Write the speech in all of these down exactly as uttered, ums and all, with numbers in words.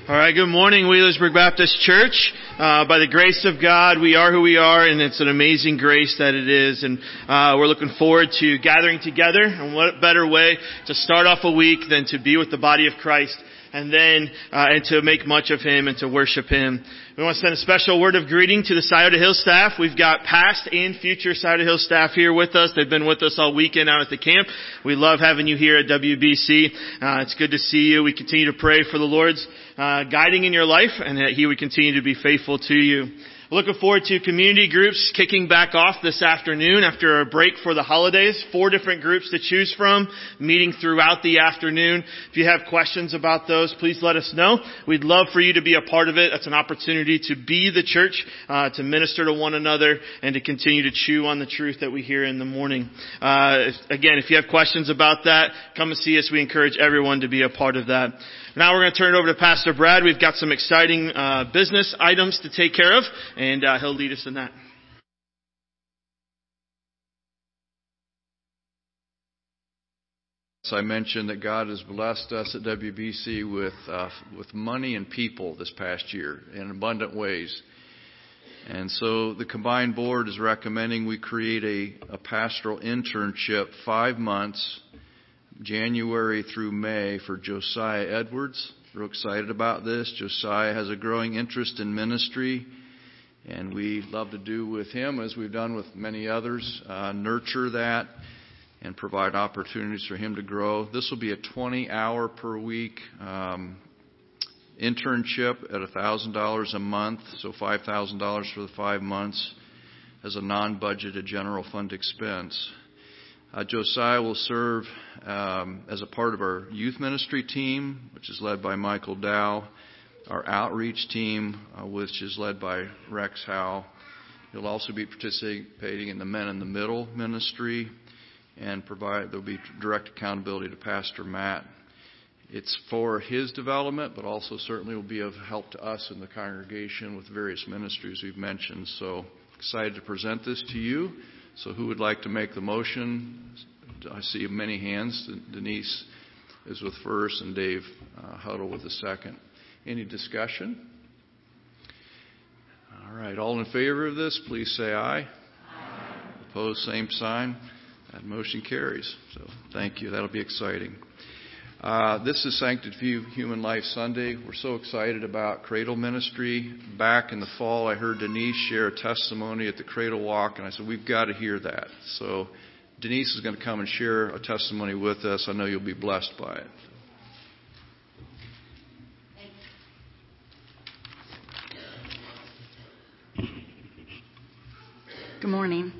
All right, good morning, Wheelersburg Baptist Church. Uh, by the grace of God, we are who we are, and it's an amazing grace that it is. And uh, we're looking forward to gathering together. And what better way to start off a week than to be with the body of Christ, and then uh, and to make much of Him and to worship Him. We want to send a special word of greeting to the Scioto Hill staff. We've got past and future Scioto Hill staff here with us. They've been with us all weekend out at the camp. We love having you here at W B C. Uh, it's good to see you. We continue to pray for the Lord's uh, guiding in your life, and that He would continue to be faithful to you. Looking forward to community groups kicking back off this afternoon after a break for the holidays. Four different groups to choose from, meeting throughout the afternoon. If you have questions about those, please let us know. We'd love for you to be a part of it. That's an opportunity to be the church, uh, to minister to one another, and to continue to chew on the truth that we hear in the morning. Uh, if, again, if you have questions about that, come and see us. We encourage everyone to be a part of that. Now we're going to turn it over to Pastor Brad. We've got some exciting uh, business items to take care of, and uh, he'll lead us in that. So I mentioned that God has blessed us at W B C with uh, with money and people this past year in abundant ways. And so the combined board is recommending we create a, a pastoral internship, five months, January through May, for Josiah Edwards. Real excited about this. Josiah has a growing interest in ministry, and we love to do with him, as we've done with many others, uh, nurture that and provide opportunities for him to grow. This will be a twenty hour per week um, internship at one thousand dollars a month, so five thousand dollars for the five months as a non-budgeted general fund expense. Uh, Josiah will serve um, as a part of our youth ministry team, which is led by Michael Dow, our outreach team, uh, which is led by Rex Howe. He'll also be participating in the Men in the Middle ministry, and provide there'll be direct accountability to Pastor Matt. It's for his development, but also certainly will be of help to us in the congregation with various ministries we've mentioned. So excited to present this to you. So who would like to make the motion? I see many hands. Denise is with first, and Dave uh, Huddle with the second. Any discussion? All right. All in favor of this, please say aye. Aye. Opposed, same sign. That motion carries. So thank you. That'll be exciting. Uh, this is Sanctified Human Life Sunday. We're so excited about Cradle Ministry. Back in the fall, I heard Denise share a testimony at the Cradle Walk, and I said, we've got to hear that. So Denise is going to come and share a testimony with us. I know you'll be blessed by it. Good morning.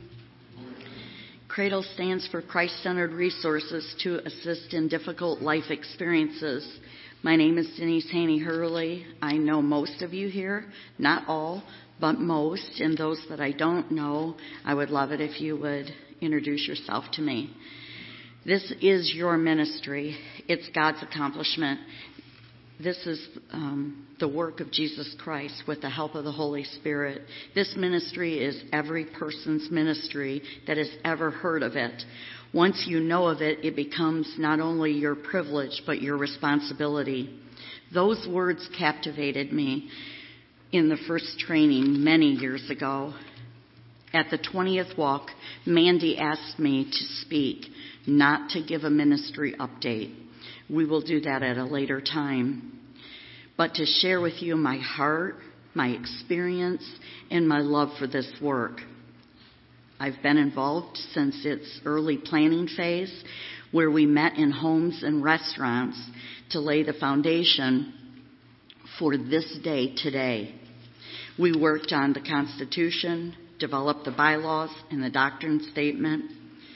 CRADLE stands for Christ-Centered Resources to Assist in Difficult Life Experiences. My name is Denise Haney-Hurley. I know most of you here, not all, but most, and those that I don't know, I would love it if you would introduce yourself to me. This is your ministry. It's God's accomplishment. This is um, the work of Jesus Christ with the help of the Holy Spirit. This ministry is every person's ministry that has ever heard of it. Once you know of it, it becomes not only your privilege, but your responsibility. Those words captivated me in the first training many years ago. At the twentieth walk, Mandy asked me to speak, not to give a ministry update. We will do that at a later time. But to share with you my heart, my experience, and my love for this work. I've been involved since its early planning phase, where we met in homes and restaurants to lay the foundation for this day today. We worked on the Constitution, developed the bylaws and the doctrine statement,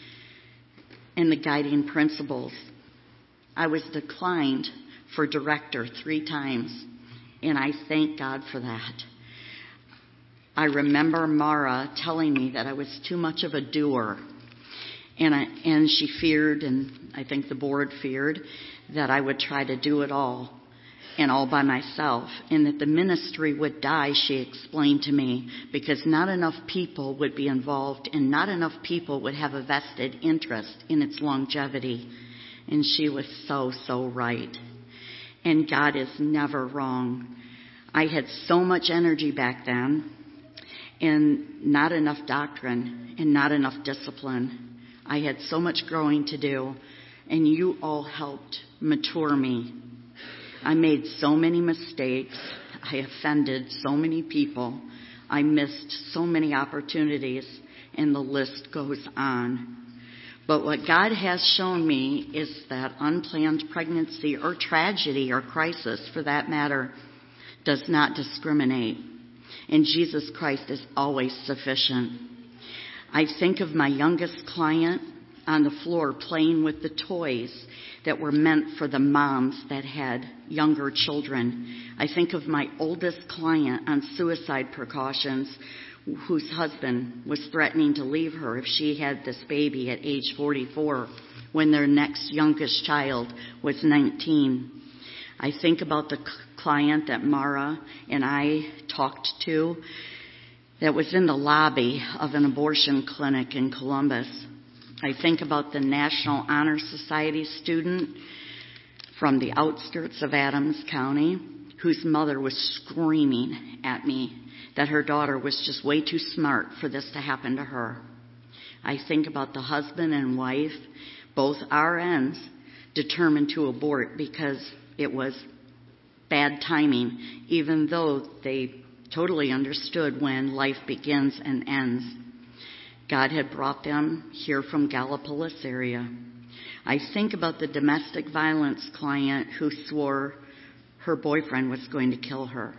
and the guiding principles. I was declined for director three times, and I thank God for that. I remember Mara telling me that I was too much of a doer, and I, and she feared, and I think the board feared, that I would try to do it all and all by myself, and that the ministry would die, she explained to me, because not enough people would be involved and not enough people would have a vested interest in its longevity. And she was so, so right. And God is never wrong. I had so much energy back then, and not enough doctrine, and not enough discipline. I had so much growing to do, and you all helped mature me. I made so many mistakes. I offended so many people. I missed so many opportunities, and the list goes on. But what God has shown me is that unplanned pregnancy or tragedy or crisis, for that matter, does not discriminate. And Jesus Christ is always sufficient. I think of my youngest client on the floor playing with the toys that were meant for the moms that had younger children. I think of my oldest client on suicide precautions, whose husband was threatening to leave her if she had this baby at age forty-four when their next youngest child was nineteen. I think about the client that Mara and I talked to that was in the lobby of an abortion clinic in Columbus. I think about the National Honor Society student from the outskirts of Adams County whose mother was screaming at me that her daughter was just way too smart for this to happen to her. I think about the husband and wife, both R Ns, determined to abort because it was bad timing, even though they totally understood when life begins and ends. God had brought them here from Gallipolis area. I think about the domestic violence client who swore her boyfriend was going to kill her.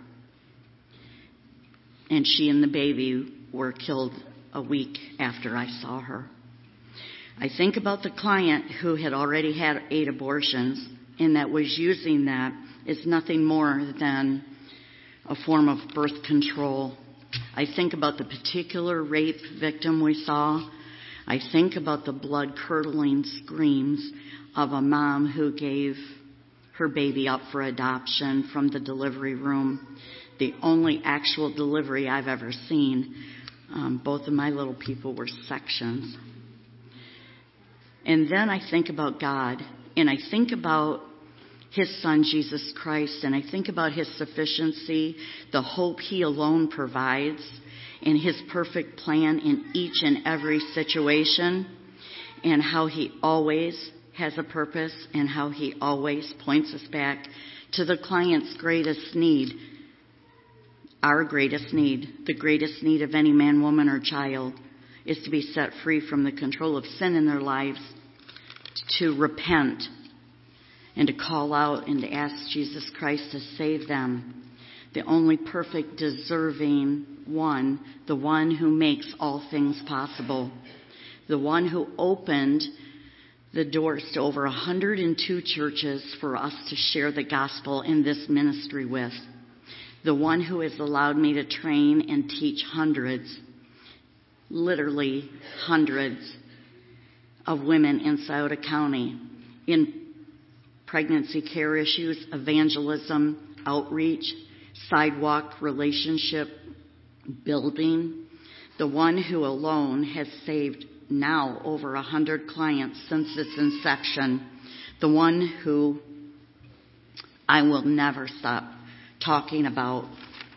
And she and the baby were killed a week after I saw her. I think about the client who had already had eight abortions and that was using that as nothing more than a form of birth control. I think about the particular rape victim we saw. I think about the blood-curdling screams of a mom who gave her baby up for adoption from the delivery room, the only actual delivery I've ever seen. Um, both of my little people were sections. And then I think about God, and I think about His Son, Jesus Christ, and I think about His sufficiency, the hope He alone provides, and His perfect plan in each and every situation, and how He always has a purpose, and how He always points us back to the client's greatest need, our greatest need, the greatest need of any man, woman, or child, is to be set free from the control of sin in their lives, to repent, and to call out and to ask Jesus Christ to save them. The only perfect, deserving one, the one who makes all things possible, the one who opened the doors to over one hundred two churches for us to share the gospel in this ministry with, the one who has allowed me to train and teach hundreds, literally hundreds of women in Scioto County in pregnancy care issues, evangelism, outreach, sidewalk relationship building, the one who alone has saved now over a hundred clients since its inception, the one who I will never stop talking about,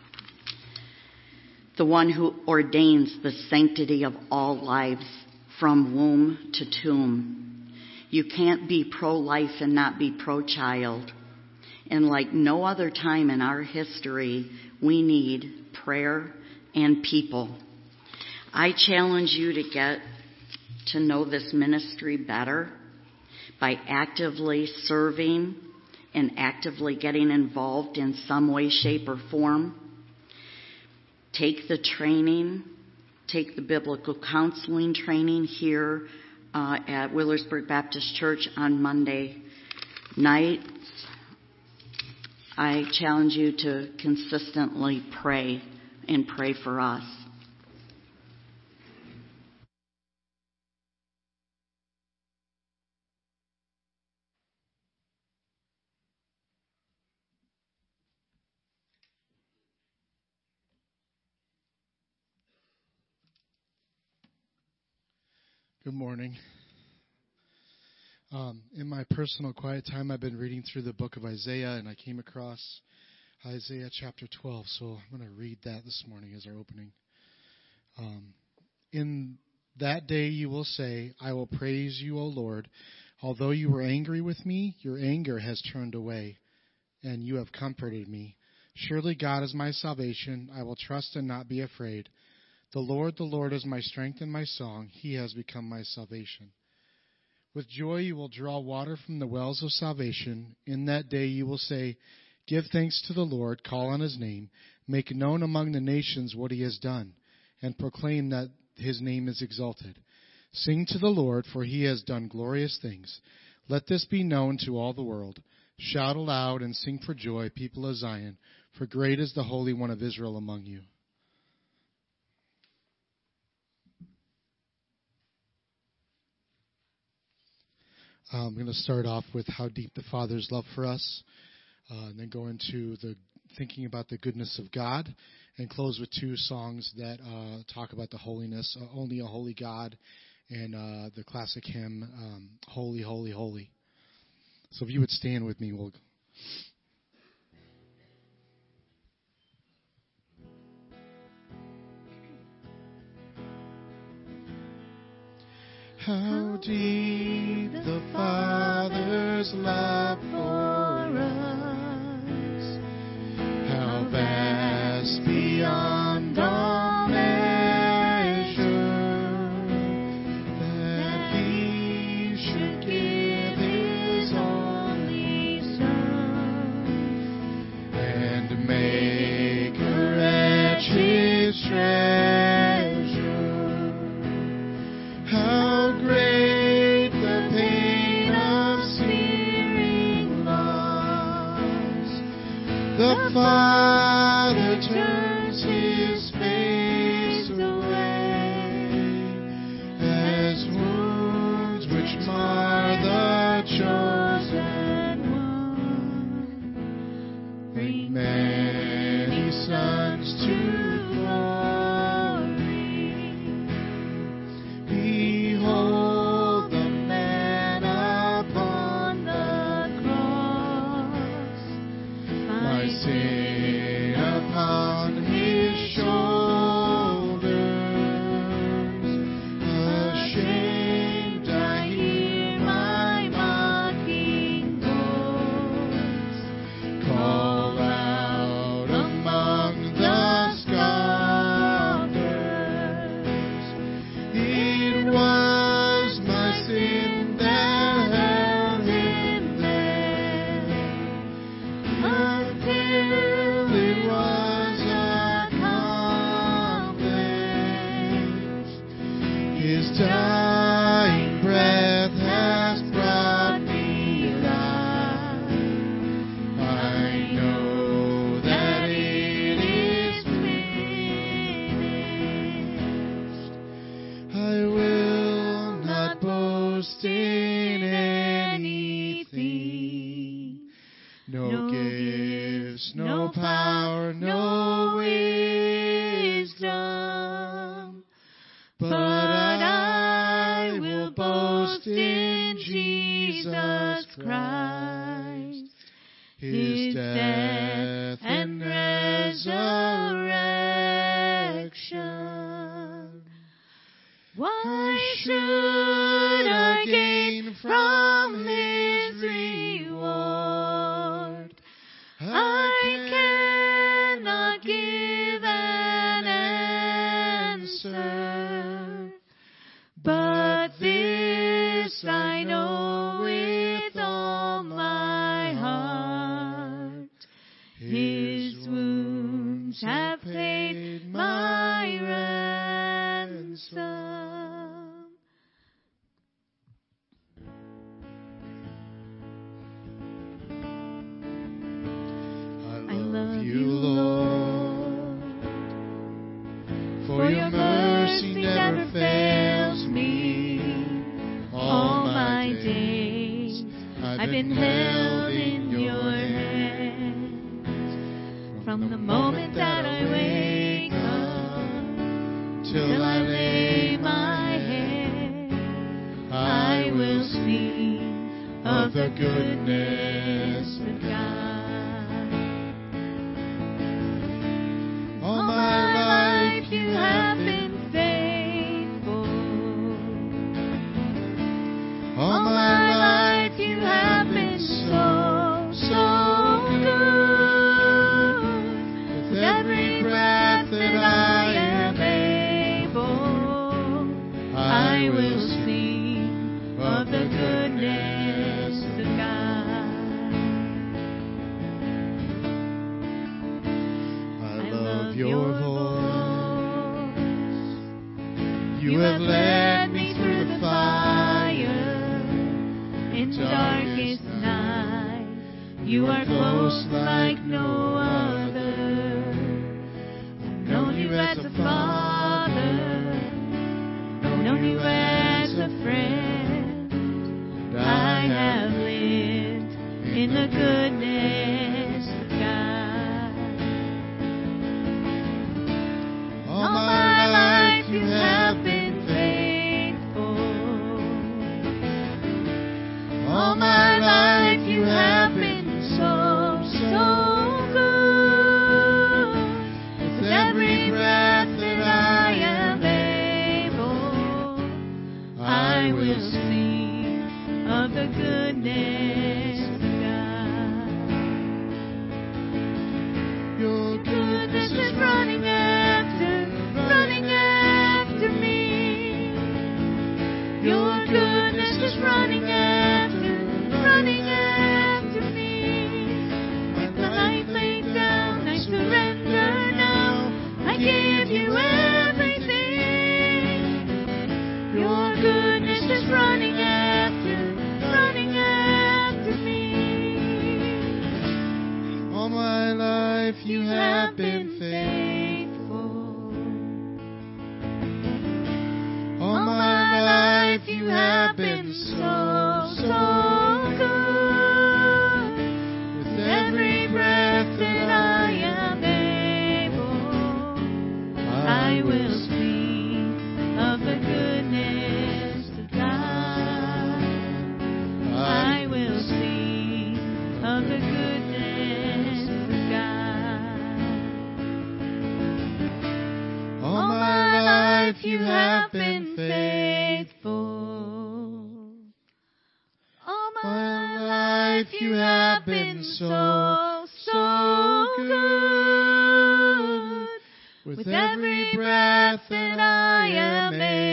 the one who ordains the sanctity of all lives from womb to tomb. You can't be pro-life and not be pro-child. And like no other time in our history, we need prayer and people. I challenge you to get to know this ministry better by actively serving and actively getting involved in some way, shape, or form. Take the training, take the biblical counseling training here uh, at Willersburg Baptist Church on Monday nights. I challenge you to consistently pray and pray for us. Good morning. Um, in my personal quiet time, I've been reading through the book of Isaiah, and I came across Isaiah chapter twelve. So I'm going to read that this morning as our opening. Um, in that day you will say, I will praise you, O Lord. Although you were angry with me, your anger has turned away, and you have comforted me. Surely God is my salvation. I will trust and not be afraid. The Lord, the Lord is my strength and my song. He has become my salvation. With joy you will draw water from the wells of salvation. In that day you will say, give thanks to the Lord, call on his name, make known among the nations what he has done, and proclaim that his name is exalted. Sing to the Lord, for he has done glorious things. Let this be known to all the world. Shout aloud and sing for joy, people of Zion, for great is the Holy One of Israel among you. I'm going to start off with how deep the Father's love for us, uh, and then go into the thinking about the goodness of God, and close with two songs that uh, talk about the holiness, uh, Only a Holy God, and uh, the classic hymn, um, Holy, Holy, Holy. So if you would stand with me, we'll... How deep the Father's love for us, how vast beyond all measure, that He should give His only Son, and make a wretch His treasure. How great the pain of searing loss! The Father turns His face away, as wounds which mar the chosen one bring many sons to glory. Behold the man upon the cross, my sin upon His shoulders. Ashamed I hear my mocking voice call out among the scoffers. It was my sin that held Him there, until it was accomplished. His dying breath has brought me life. I know that it is finished. I will not boast in anything, no gifts, no power, no wisdom, but I will boast in Jesus Christ, His death and resurrection. Why should I gain from His reward? I cannot give an answer, but this I know with all my heart. His wounds have paid my ransom. I love you, Lord, for your mercy never fails me. All my days I've been held in your hands, from the moment that I wake up till I lay my head. I will sing of the goodness of God. All my life you have been faithful. All my life you have been so, so good. With every breath that I am able, I will sing of the goodness of God. I love your voice. You have led me through the fire in darkest night. You are close like no other. I've known you as a father, known you as a friend. I have lived in the goodness of God. All my life you have been faithful. All my life you have been so, so good. With every breath that I am able, I will sing of the goodness of God. Your goodness is running after, running after me. Your goodness is running after, running after me. With my life laid down, I surrender now. I give you everything. Your goodness is running after, running after me. All my life you have been faithful. All my life you have been so, so good. With every breath that I am able, I will sing of the goodness of God. I will sing of the goodness of God. All my life you have been faithful. All my life you have been so, so good. With every breath that I am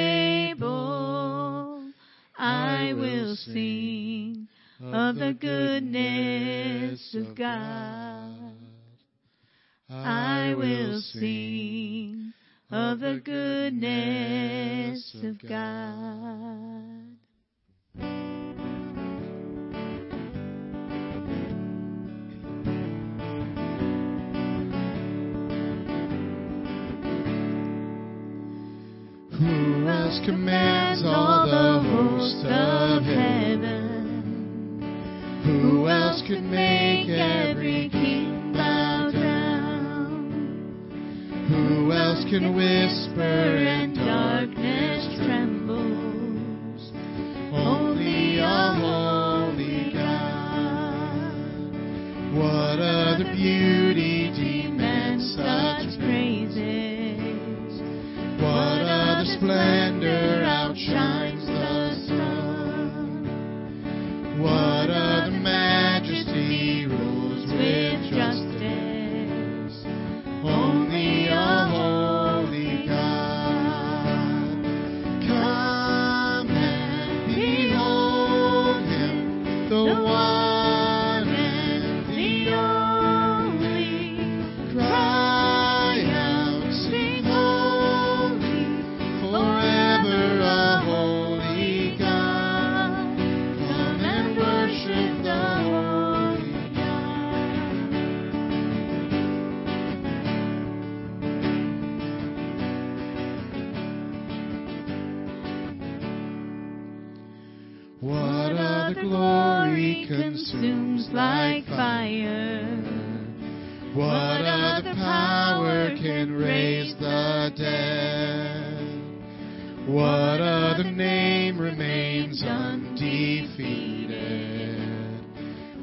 able, I will sing of the goodness of God. I will sing of the goodness of God. Who else commands all the hosts of heaven? Who else could make every king bow down? Who else can whisper and darkness trembles? Only a holy God. What other beauty demands such praises? What other splendor outshines the sun? What other majesty rules with justice? Only a holy God. Come and behold him, the one and the only. Cry out, sing holy, forever a holy God. Come and worship the holy God. What other glory consumes like fire? What other power can raise the dead? What other name remains undefeated?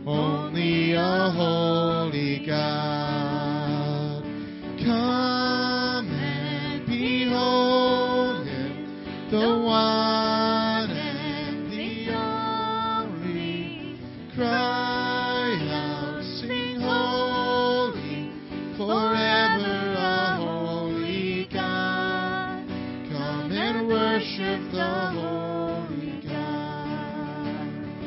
only a holy God. Come and behold him, the one and the only. Cry out, sing holy, forever a holy God. Come and worship the holy God.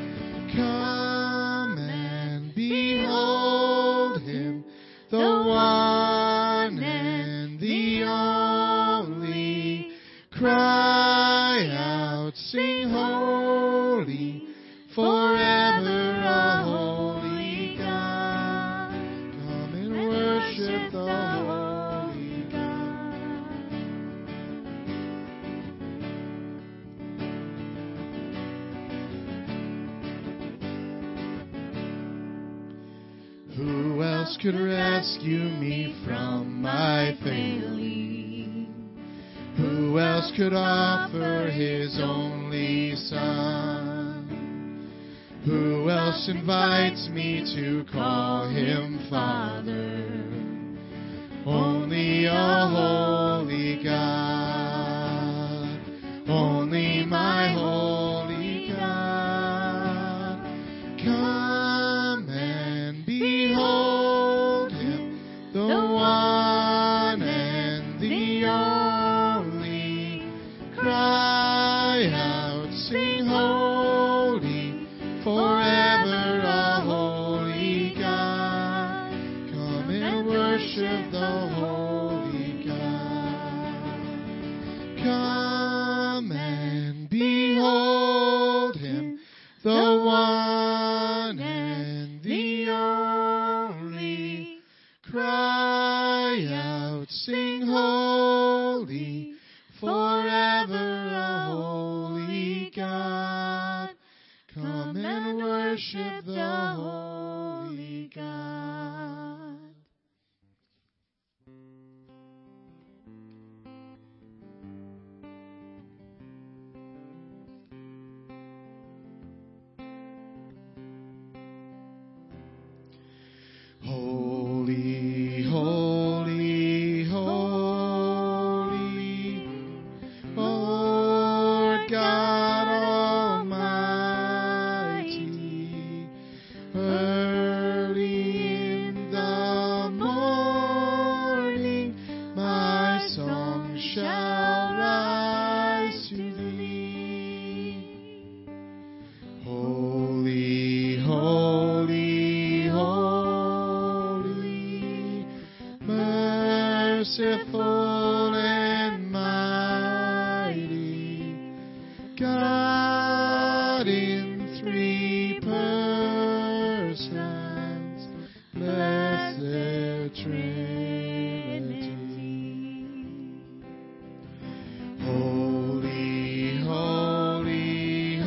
Come and behold him, the one and the only. Cry out, sing holy, forever a holy God. Come and worship the holy God. Who else could rescue me from my failing? Who else could offer his only Son? Who else invites me to call him Father? Only a holy God. Only my holy God. Come and behold him, the one and the only. Cry out, sing holy, forever a holy God. Come and worship the holy God. Come and behold him, the one and the only. Cry out, sing holy, forever a holy God. Come and worship the holy God. Holy, holy, holy, Lord God Almighty. Early in the morning, my song shall rise to thee. Holy, holy, holy, merciful and mighty, God in three persons, blessed Trinity. Holy, holy,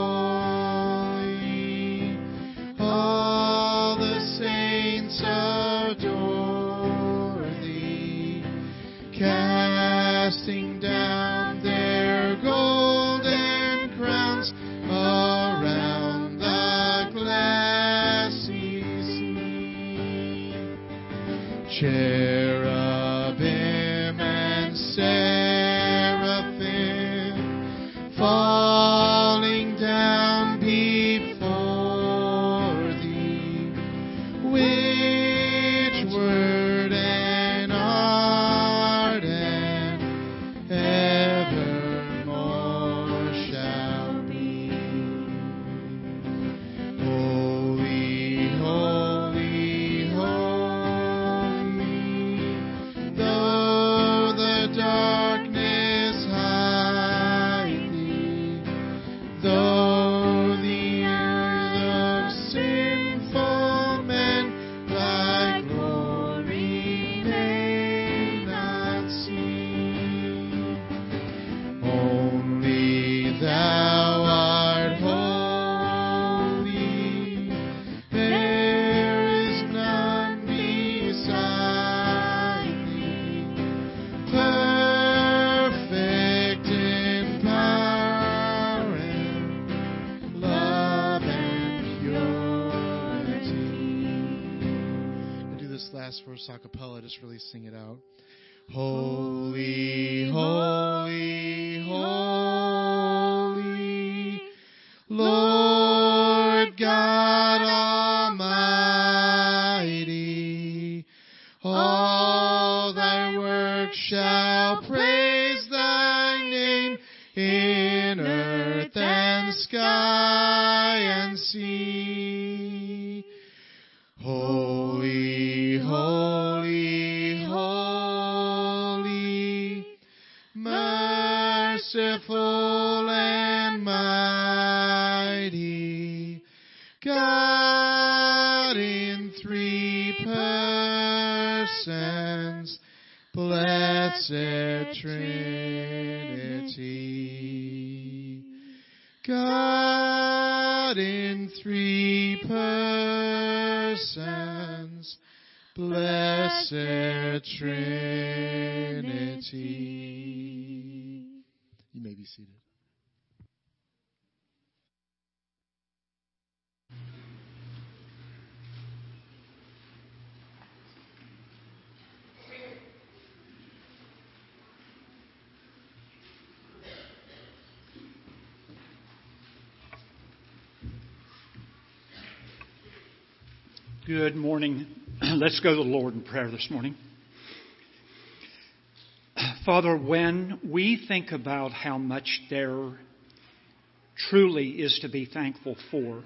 holy, all the saints adore thee, casting down their golden crowns around the glassy sea. Cherubim and seraphim falling down before thee, which word and art and evermore shall be. Holy, holy, holy, verse a cappella. Just really sing it out. Holy, holy, holy, Lord God Almighty, all thy works shall praise thy name in earth and sky and sea. Holy, holy, holy, merciful and mighty, God in three persons, blessed Trinity. God in three persons, blessed Trinity. You may be seated. Good morning. Let's go to the Lord in prayer this morning. Father, when we think about how much there truly is to be thankful for,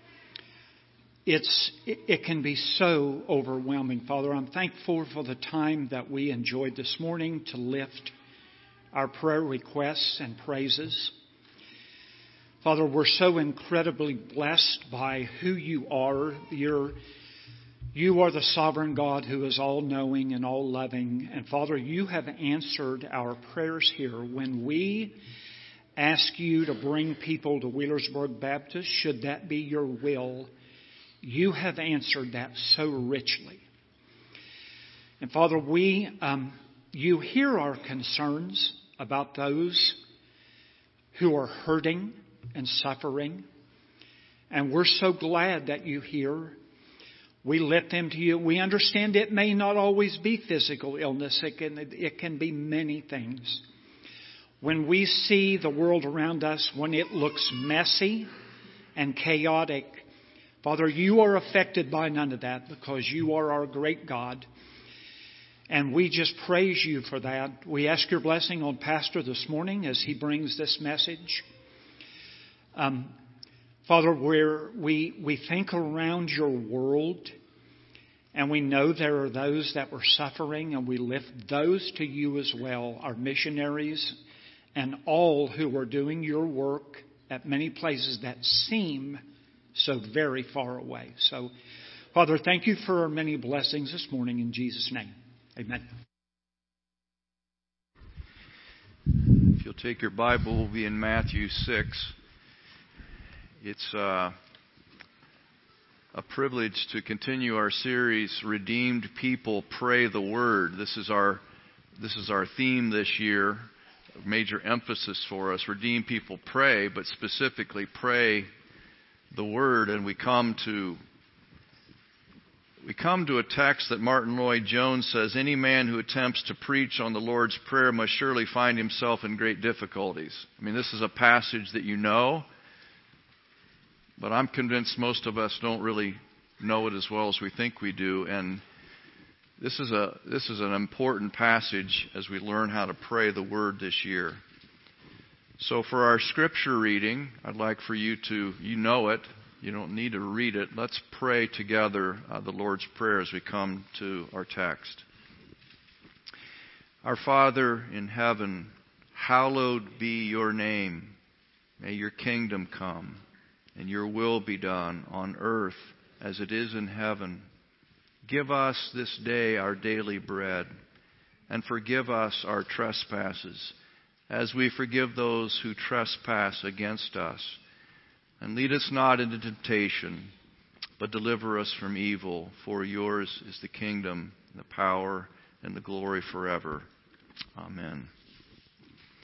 it's it can be so overwhelming. Father, I'm thankful for the time that we enjoyed this morning to lift our prayer requests and praises. Father, we're so incredibly blessed by who you are. You're You are the sovereign God who is all-knowing and all-loving. And Father, you have answered our prayers here. When we ask you to bring people to Wheelersburg Baptist, should that be your will, you have answered that so richly. And Father, we, um, you hear our concerns about those who are hurting and suffering. And we're so glad that you hear. We lift them to you. We understand it may not always be physical illness. It can, it can be many things. When we see the world around us, when it looks messy and chaotic, Father, you are affected by none of that because you are our great God. And we just praise you for that. We ask your blessing on Pastor this morning as he brings this message. Um, Father, we're, we we think around your world, and we know there are those that were suffering, and we lift those to you as well, our missionaries and all who are doing your work at many places that seem so very far away. So, Father, thank you for our many blessings this morning in Jesus' name. Amen. If you'll take your Bible, we'll be in Matthew six. It's uh, a privilege to continue our series, Redeemed People Pray the Word. This is our this is our theme this year, a major emphasis for us. Redeemed People Pray, but specifically pray the Word. And we come to we come to a text that Martin Lloyd-Jones says, any man who attempts to preach on the Lord's Prayer must surely find himself in great difficulties. I mean, this is a passage that you know, but I'm convinced most of us don't really know it as well as we think we do. And this is a this is an important passage as we learn how to pray the Word this year. So for our scripture reading, I'd like for you to, you know it, you don't need to read it. Let's pray together uh, the Lord's Prayer as we come to our text. Our Father in heaven, hallowed be your name. May your kingdom come. And your will be done on earth as it is in heaven. Give us this day our daily bread, and forgive us our trespasses, as we forgive those who trespass against us. And lead us not into temptation, but deliver us from evil. For yours is the kingdom, the power, and the glory forever. Amen.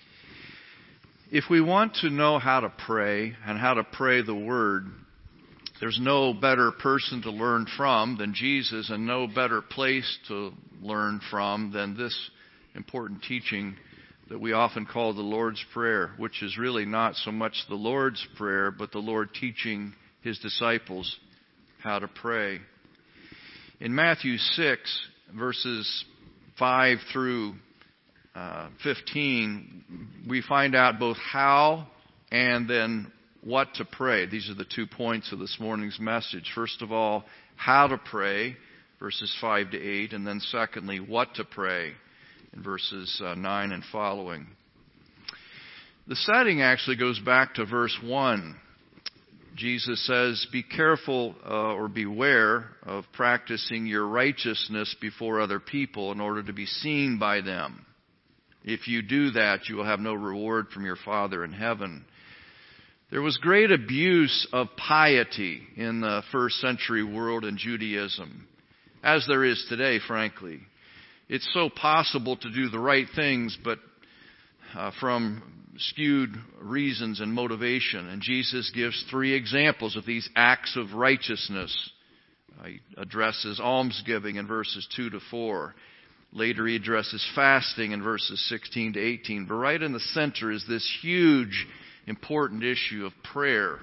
If we want to know how to pray and how to pray the Word, There's no better person to learn from than Jesus, and no better place to learn from than this important teaching that we often call the Lord's Prayer, which is really not so much the Lord's Prayer, but the Lord teaching His disciples how to pray. In Matthew six, verses five through uh, fifteen, we find out both how and then what to pray. These are the two points of this morning's message. First of all, how to pray, verses five to eight, and then secondly, what to pray, in verses uh, nine and following. The setting actually goes back to verse one. Jesus says, be careful uh, or beware of practicing your righteousness before other people in order to be seen by them. If you do that, you will have no reward from your Father in heaven. There was great abuse of piety in the first century world in Judaism, as there is today, frankly. It's so possible to do the right things, but uh, from skewed reasons and motivation. And Jesus gives three examples of these acts of righteousness. Uh, he addresses almsgiving in verses two to four. Later he addresses fasting in verses sixteen to eighteen. But right in the center is this huge important issue of prayer.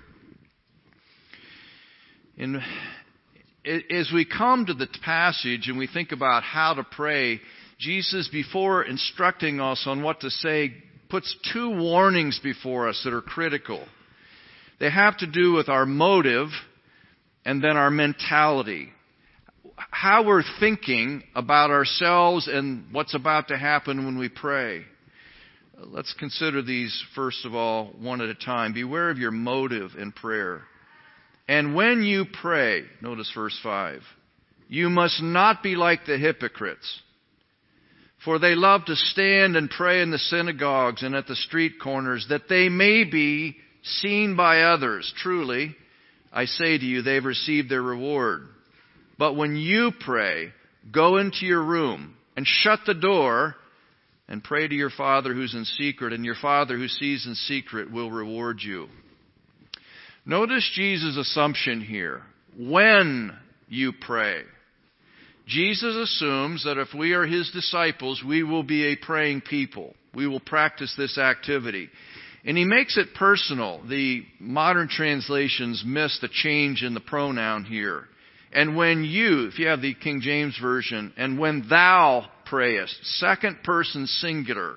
In, as we come to the passage and we think about how to pray, Jesus, before instructing us on what to say, puts two warnings before us that are critical. They have to do with our motive and then our mentality. How we're thinking about ourselves and what's about to happen when we pray. Let's consider these, first of all, one at a time. Beware of your motive in prayer. And when you pray, notice verse five, you must not be like the hypocrites, for they love to stand and pray in the synagogues and at the street corners, that they may be seen by others. Truly, I say to you, they've received their reward. But when you pray, go into your room and shut the door and pray to your Father who's in secret, and your Father who sees in secret will reward you. Notice Jesus' assumption here. When you pray. Jesus assumes that if we are His disciples, we will be a praying people. We will practice this activity. And He makes it personal. The modern translations miss the change in the pronoun here. And when you, if you have the King James Version, and when thou prayest, second person singular.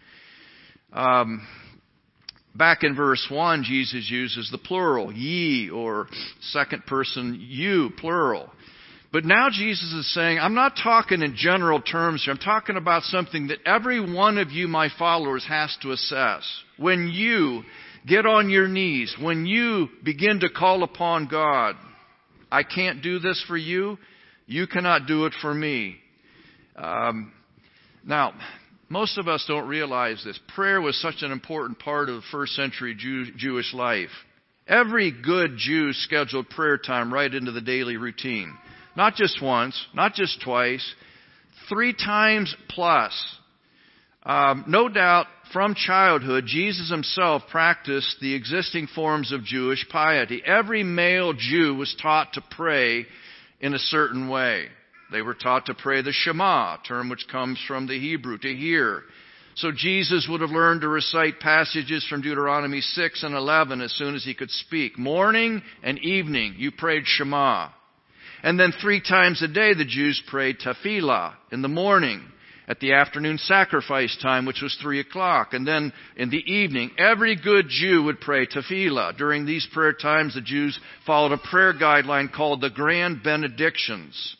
Um, back in verse one, Jesus uses the plural, ye, or second person you, plural. But now Jesus is saying, I'm not talking in general terms here. I'm talking about something that every one of you, my followers, has to assess. When you get on your knees, when you begin to call upon God, I can't do this for you. You cannot do it for me. Um, now, most of us don't realize this. Prayer was such an important part of first century Jew, Jewish life. Every good Jew scheduled prayer time right into the daily routine. Not just once, not just twice, three times plus. Um, no doubt, from childhood, Jesus Himself practiced the existing forms of Jewish piety. Every male Jew was taught to pray in a certain way. They were taught to pray the Shema, a term which comes from the Hebrew, to hear. So Jesus would have learned to recite passages from Deuteronomy six and eleven as soon as he could speak. Morning and evening, you prayed Shema. And then three times a day, the Jews prayed Tefillah in the morning, at the afternoon sacrifice time, which was three o'clock. And then in the evening, every good Jew would pray Tefillah. During these prayer times, the Jews followed a prayer guideline called the Grand Benedictions,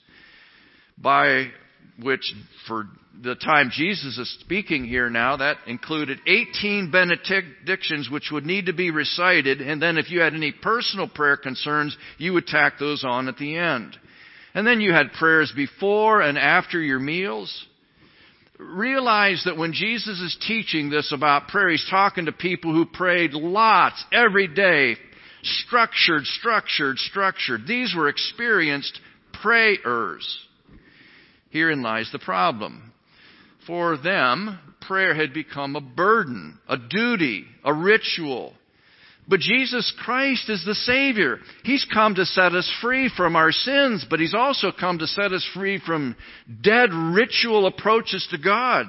by which, for the time Jesus is speaking here now, that included eighteen benedictions which would need to be recited. And then if you had any personal prayer concerns, you would tack those on at the end. And then you had prayers before and after your meals. Realize that when Jesus is teaching this about prayer, He's talking to people who prayed lots every day. Structured, structured, structured. These were experienced prayers. Herein lies the problem. For them, prayer had become a burden, a duty, a ritual. But Jesus Christ is the Savior. He's come to set us free from our sins, but He's also come to set us free from dead ritual approaches to God.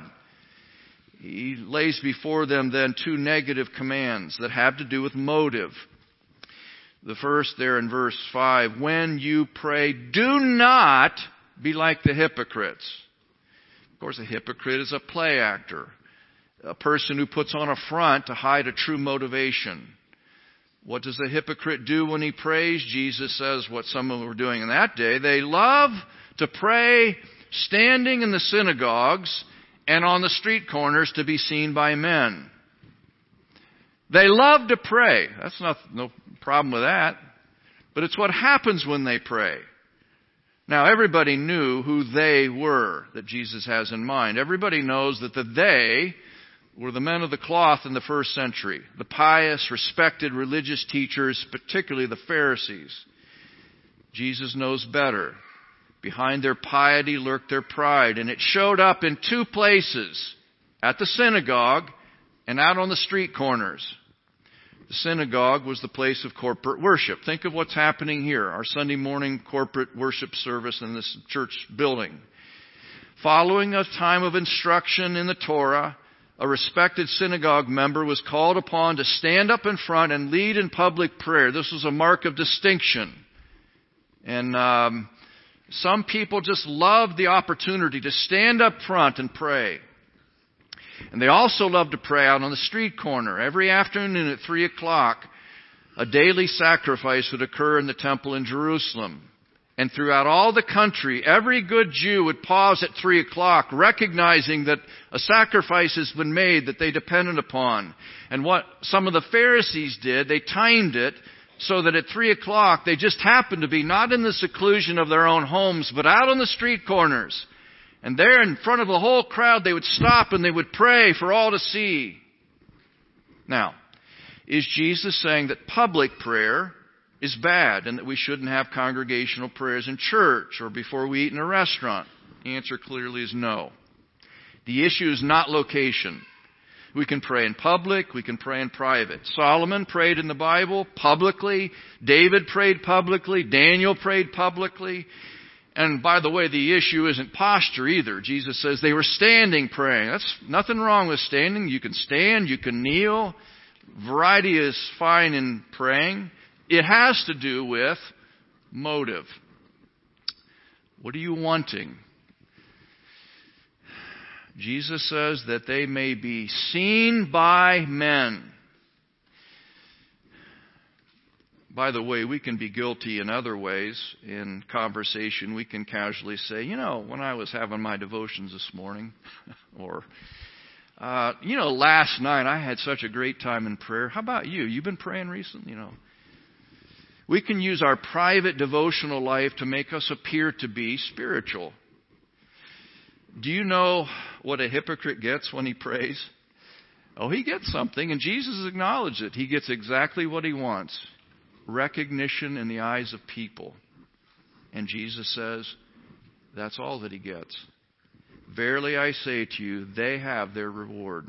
He lays before them then two negative commands that have to do with motive. The first there in verse five, when you pray, do not be like the hypocrites. Of course, a hypocrite is a play actor, a person who puts on a front to hide a true motivation. What does a hypocrite do when he prays? Jesus says what some of them were doing in that day. They love to pray standing in the synagogues and on the street corners to be seen by men. They love to pray. That's not, no problem with that. But it's what happens when they pray. Now, everybody knew who they were that Jesus has in mind. Everybody knows that the they were the men of the cloth in the first century, the pious, respected religious teachers, particularly the Pharisees. Jesus knows better. Behind their piety lurked their pride, and it showed up in two places, at the synagogue and out on the street corners. The synagogue was the place of corporate worship. Think of what's happening here, our Sunday morning corporate worship service in this church building. Following a time of instruction in the Torah, a respected synagogue member was called upon to stand up in front and lead in public prayer. This was a mark of distinction. And um, some people just loved the opportunity to stand up front and pray. And they also loved to pray out on the street corner. Every afternoon at three o'clock, a daily sacrifice would occur in the temple in Jerusalem. And throughout all the country, every good Jew would pause at three o'clock, recognizing that a sacrifice has been made that they depended upon. And what some of the Pharisees did, they timed it so that at three o'clock they just happened to be not in the seclusion of their own homes, but out on the street corners. And there in front of the whole crowd, they would stop and they would pray for all to see. Now, is Jesus saying that public prayer is bad and that we shouldn't have congregational prayers in church or before we eat in a restaurant? The answer clearly is no. The issue is not location. We can pray in public, we can pray in private. Solomon prayed in the Bible publicly. David prayed publicly. Daniel prayed publicly. And by the way, the issue isn't posture either. Jesus says they were standing praying. That's nothing wrong with standing. You can stand, you can kneel. Variety is fine in praying. It has to do with motive. What are you wanting? Jesus says that they may be seen by men. By the way, we can be guilty in other ways. In conversation, we can casually say, you know, when I was having my devotions this morning, or, uh, you know, last night I had such a great time in prayer. How about you? You've been praying recently, you know. We can use our private devotional life to make us appear to be spiritual. Do you know what a hypocrite gets when he prays? Oh, he gets something, and Jesus acknowledged it. He gets exactly what he wants. Recognition in the eyes of people. And Jesus says, that's all that he gets. Verily I say to you, they have their reward.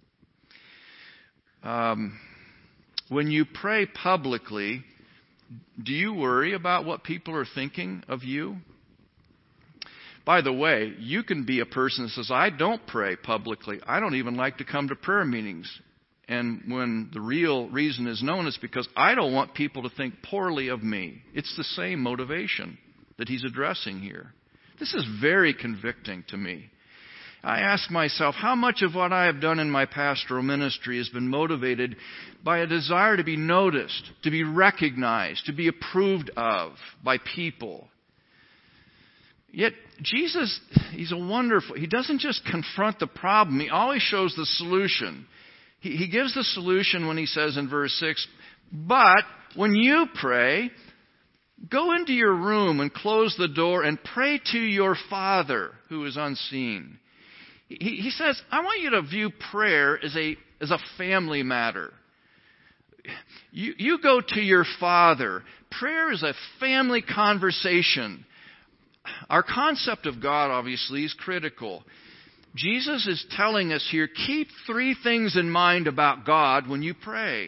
Um, when you pray publicly, do you worry about what people are thinking of you? By the way, you can be a person that says, I don't pray publicly. I don't even like to come to prayer meetings. And when the real reason is known, it's because I don't want people to think poorly of me. It's the same motivation that he's addressing here. This is very convicting to me. I ask myself, how much of what I have done in my pastoral ministry has been motivated by a desire to be noticed, to be recognized, to be approved of by people? Yet Jesus, he's a wonderful, he doesn't just confront the problem, he always shows the solution. He, he gives the solution when he says in verse six, but when you pray, go into your room and close the door and pray to your Father who is unseen. He, he says, I want you to view prayer as a, as a family matter. You, you go to your Father. Prayer is a family conversation. Our concept of God, obviously, is critical. Jesus is telling us here, keep three things in mind about God when you pray.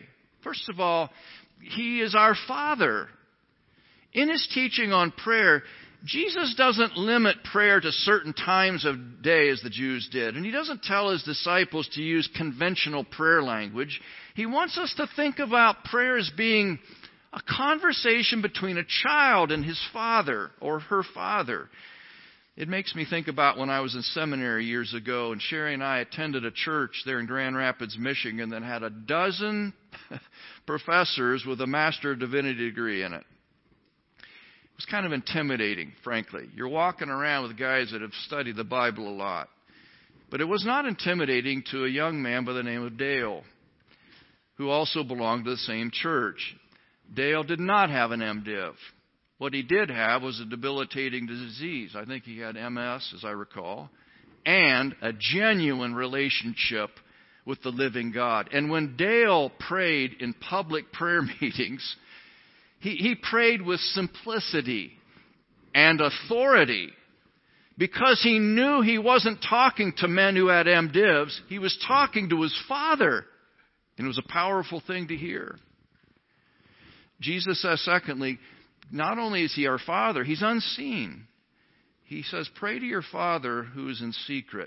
First of all, He is our Father. In His teaching on prayer, Jesus doesn't limit prayer to certain times of day as the Jews did. And He doesn't tell His disciples to use conventional prayer language. He wants us to think about prayer as being a conversation between a child and his father or her father. It makes me think about when I was in seminary years ago, and Sherry and I attended a church there in Grand Rapids, Michigan, that had a dozen professors with a Master of Divinity degree in it. It was kind of intimidating, frankly. You're walking around with guys that have studied the Bible a lot. But it was not intimidating to a young man by the name of Dale, who also belonged to the same church. Dale did not have an MDiv. What he did have was a debilitating disease. I think he had M S, as I recall, and a genuine relationship with the living God. And when Dale prayed in public prayer meetings, he, he prayed with simplicity and authority because he knew he wasn't talking to men who had MDivs. He was talking to his Father. And it was a powerful thing to hear. Jesus says, secondly, not only is He our Father, He's unseen. He says, pray to your Father who is in secret.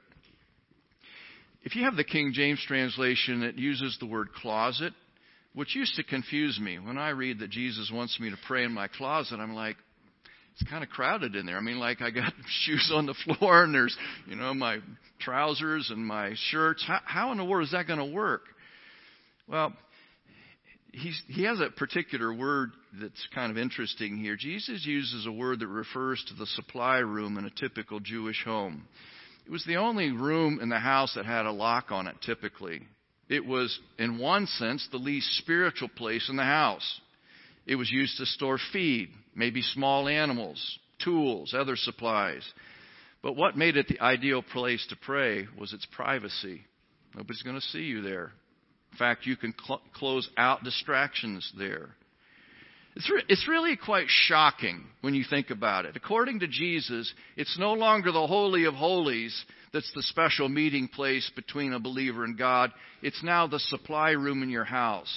If you have the King James translation, it uses the word closet, which used to confuse me. When I read that Jesus wants me to pray in my closet, I'm like, it's kind of crowded in there. I mean, like I got shoes on the floor and there's, you know, my trousers and my shirts. How, how in the world is that going to work? Well, he's, he has a particular word that's kind of interesting here. Jesus uses a word that refers to the supply room in a typical Jewish home. It was the only room in the house that had a lock on it, typically. It was, in one sense, the least spiritual place in the house. It was used to store feed, maybe small animals, tools, other supplies. But what made it the ideal place to pray was its privacy. Nobody's going to see you there. In fact, you can cl- close out distractions there. It's, re- it's really quite shocking when you think about it. According to Jesus, it's no longer the Holy of Holies that's the special meeting place between a believer and God. It's now the supply room in your house.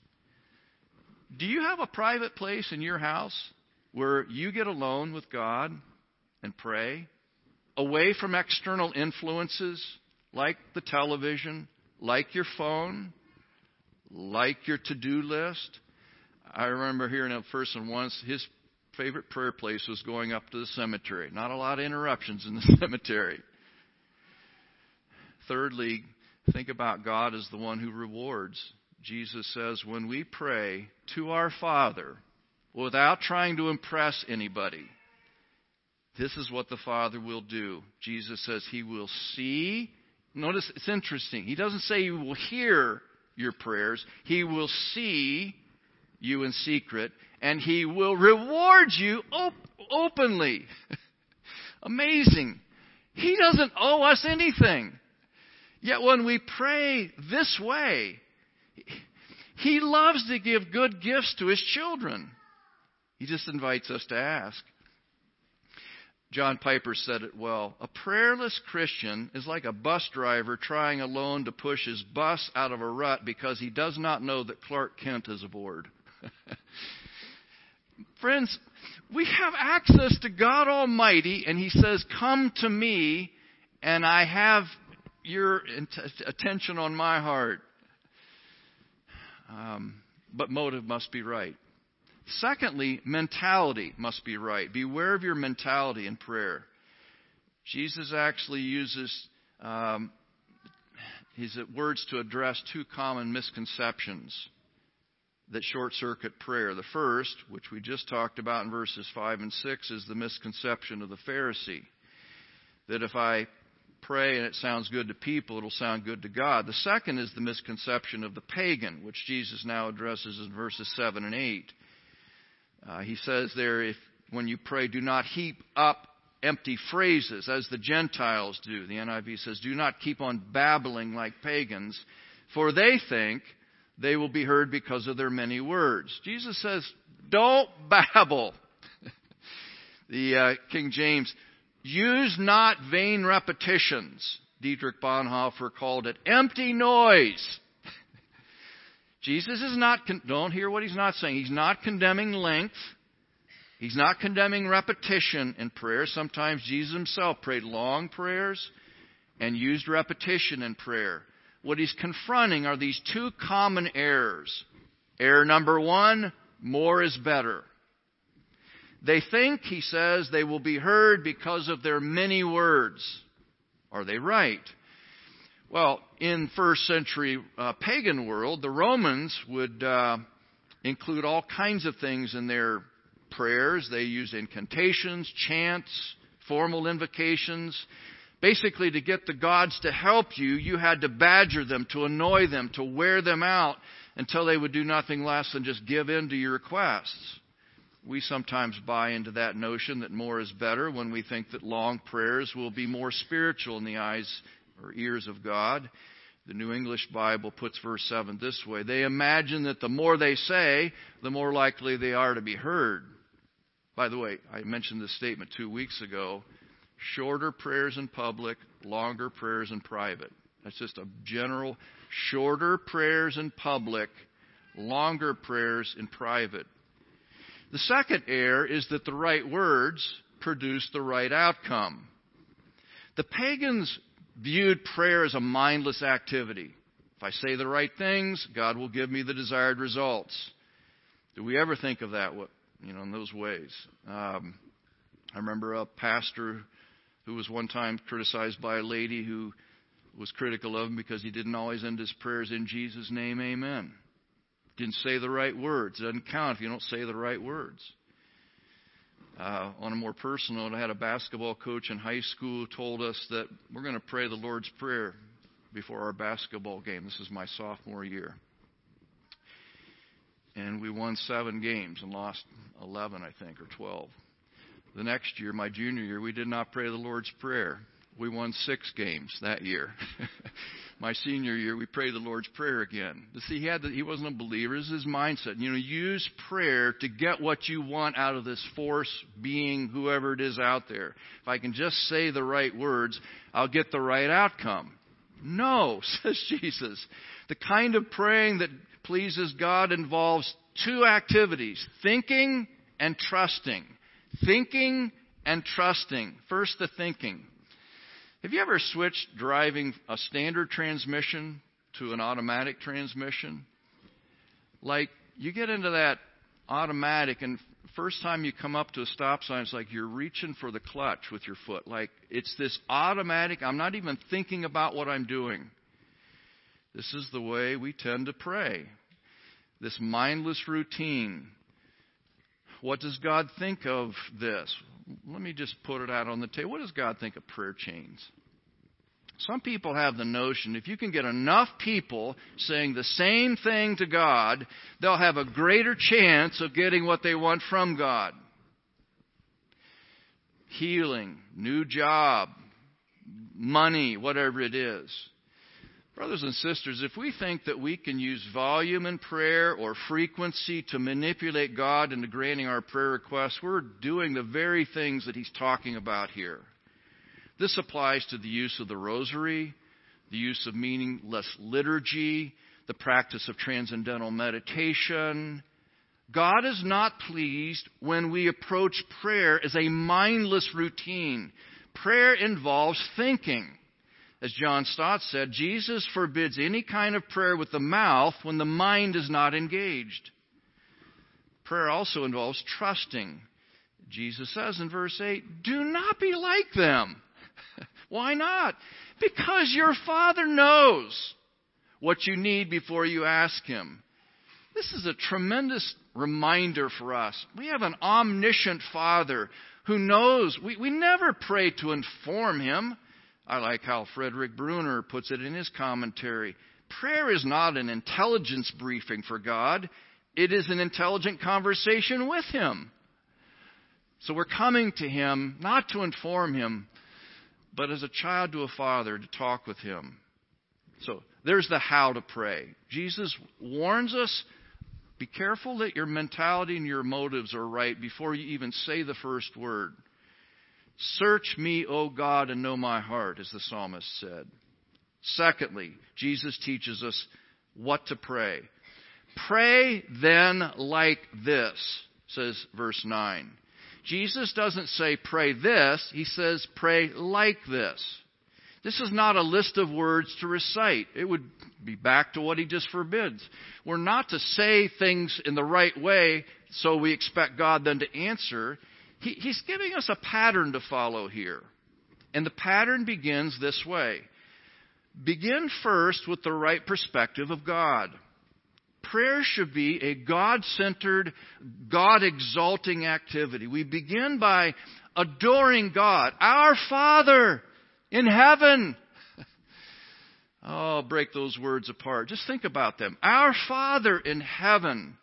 Do you have a private place in your house where you get alone with God and pray, away from external influences like the television, like your phone, like your to-do list? I remember hearing a person once, his favorite prayer place was going up to the cemetery. Not a lot of interruptions in the cemetery. Thirdly, think about God as the one who rewards. Jesus says, when we pray to our Father without trying to impress anybody, this is what the Father will do. Jesus says He will see. Notice, it's interesting. He doesn't say He will hear your prayers. He will see you in secret, and He will reward you op- openly. Amazing. He doesn't owe us anything. Yet when we pray this way, He loves to give good gifts to His children. He just invites us to ask. John Piper said it well. A prayerless Christian is like a bus driver trying alone to push his bus out of a rut because he does not know that Clark Kent is aboard. Friends, we have access to God Almighty, and He says, come to me, and I have your attention on my heart. Um, but motive must be right. Secondly, mentality must be right. Beware of your mentality in prayer. Jesus actually uses um, his words to address two common misconceptions that short-circuit prayer. The first, which we just talked about in verses five and six, is the misconception of the Pharisee. That if I pray and it sounds good to people, it'll sound good to God. The second is the misconception of the pagan, which Jesus now addresses in verses seven and eight. Uh, he says there, if when you pray, do not heap up empty phrases as the Gentiles do. The N I V says, do not keep on babbling like pagans, for they think they will be heard because of their many words. Jesus says, don't babble. the uh, King James, use not vain repetitions. Dietrich Bonhoeffer called it empty noise. Jesus is not, don't hear what he's not saying. He's not condemning length. He's not condemning repetition in prayer. Sometimes Jesus himself prayed long prayers and used repetition in prayer. What he's confronting are these two common errors. Error number one, more is better. They think, he says, they will be heard because of their many words. Are they right? Well, in first century uh, pagan world, the Romans would uh, include all kinds of things in their prayers. They used incantations, chants, formal invocations. Basically, to get the gods to help you, you had to badger them, to annoy them, to wear them out until they would do nothing less than just give in to your requests. We sometimes buy into that notion that more is better when we think that long prayers will be more spiritual in the eyes or ears of God. The New English Bible puts verse seven this way. They imagine that the more they say, the more likely they are to be heard. By the way, I mentioned this statement two weeks ago. Shorter prayers in public, longer prayers in private. That's just a general, shorter prayers in public, longer prayers in private. The second error is that the right words produce the right outcome. The pagans viewed prayer as a mindless activity. If I say the right things, God will give me the desired results. Do we ever think of that, you know, in those ways? Um, I remember a pastor who was one time criticized by a lady who was critical of him because he didn't always end his prayers in Jesus' name, amen. Didn't say the right words. It doesn't count if you don't say the right words. Uh, on a more personal note, I had a basketball coach in high school who told us that we're going to pray the Lord's Prayer before our basketball game. This is my sophomore year. And we won seven games and lost eleven, I think, or twelve. The next year, my junior year, we did not pray the Lord's Prayer. We won six games that year. My senior year, we prayed the Lord's Prayer again. You see, he had the, he wasn't a believer. It was his mindset. You know, use prayer to get what you want out of this force, being, whoever it is out there. If I can just say the right words, I'll get the right outcome. No, says Jesus. The kind of praying that pleases God involves two activities, thinking and trusting. Thinking and trusting. First, the thinking. Have you ever switched driving a standard transmission to an automatic transmission? Like, you get into that automatic, and first time you come up to a stop sign, it's like you're reaching for the clutch with your foot. Like, it's this automatic, I'm not even thinking about what I'm doing. This is the way we tend to pray. This mindless routine. What does God think of this? Let me just put it out on the table. What does God think of prayer chains? Some people have the notion if you can get enough people saying the same thing to God, they'll have a greater chance of getting what they want from God. Healing, new job, money, whatever it is. Brothers and sisters, if we think that we can use volume in prayer or frequency to manipulate God into granting our prayer requests, we're doing the very things that He's talking about here. This applies to the use of the rosary, the use of meaningless liturgy, the practice of transcendental meditation. God is not pleased when we approach prayer as a mindless routine. Prayer involves thinking. As John Stott said, Jesus forbids any kind of prayer with the mouth when the mind is not engaged. Prayer also involves trusting. Jesus says in verse eight, do not be like them. Why not? Because your Father knows what you need before you ask Him. This is a tremendous reminder for us. We have an omniscient Father who knows. We, we never pray to inform Him. I like how Frederick Bruner puts it in his commentary. Prayer is not an intelligence briefing for God. It is an intelligent conversation with Him. So we're coming to Him not to inform Him, but as a child to a father to talk with Him. So there's the how to pray. Jesus warns us, be careful that your mentality and your motives are right before you even say the first word. Search me, O God, and know my heart, as the psalmist said. Secondly, Jesus teaches us what to pray. Pray then like this, says verse nine. Jesus doesn't say pray this, he says pray like this. This is not a list of words to recite. It would be back to what he just forbids. We're not to say things in the right way so we expect God then to answer. He, he's giving us a pattern to follow here. And the pattern begins this way. Begin first with the right perspective of God. Prayer should be a God-centered, God-exalting activity. We begin by adoring God. Our Father in heaven. Oh, break those words apart. Just think about them. Our Father in heaven.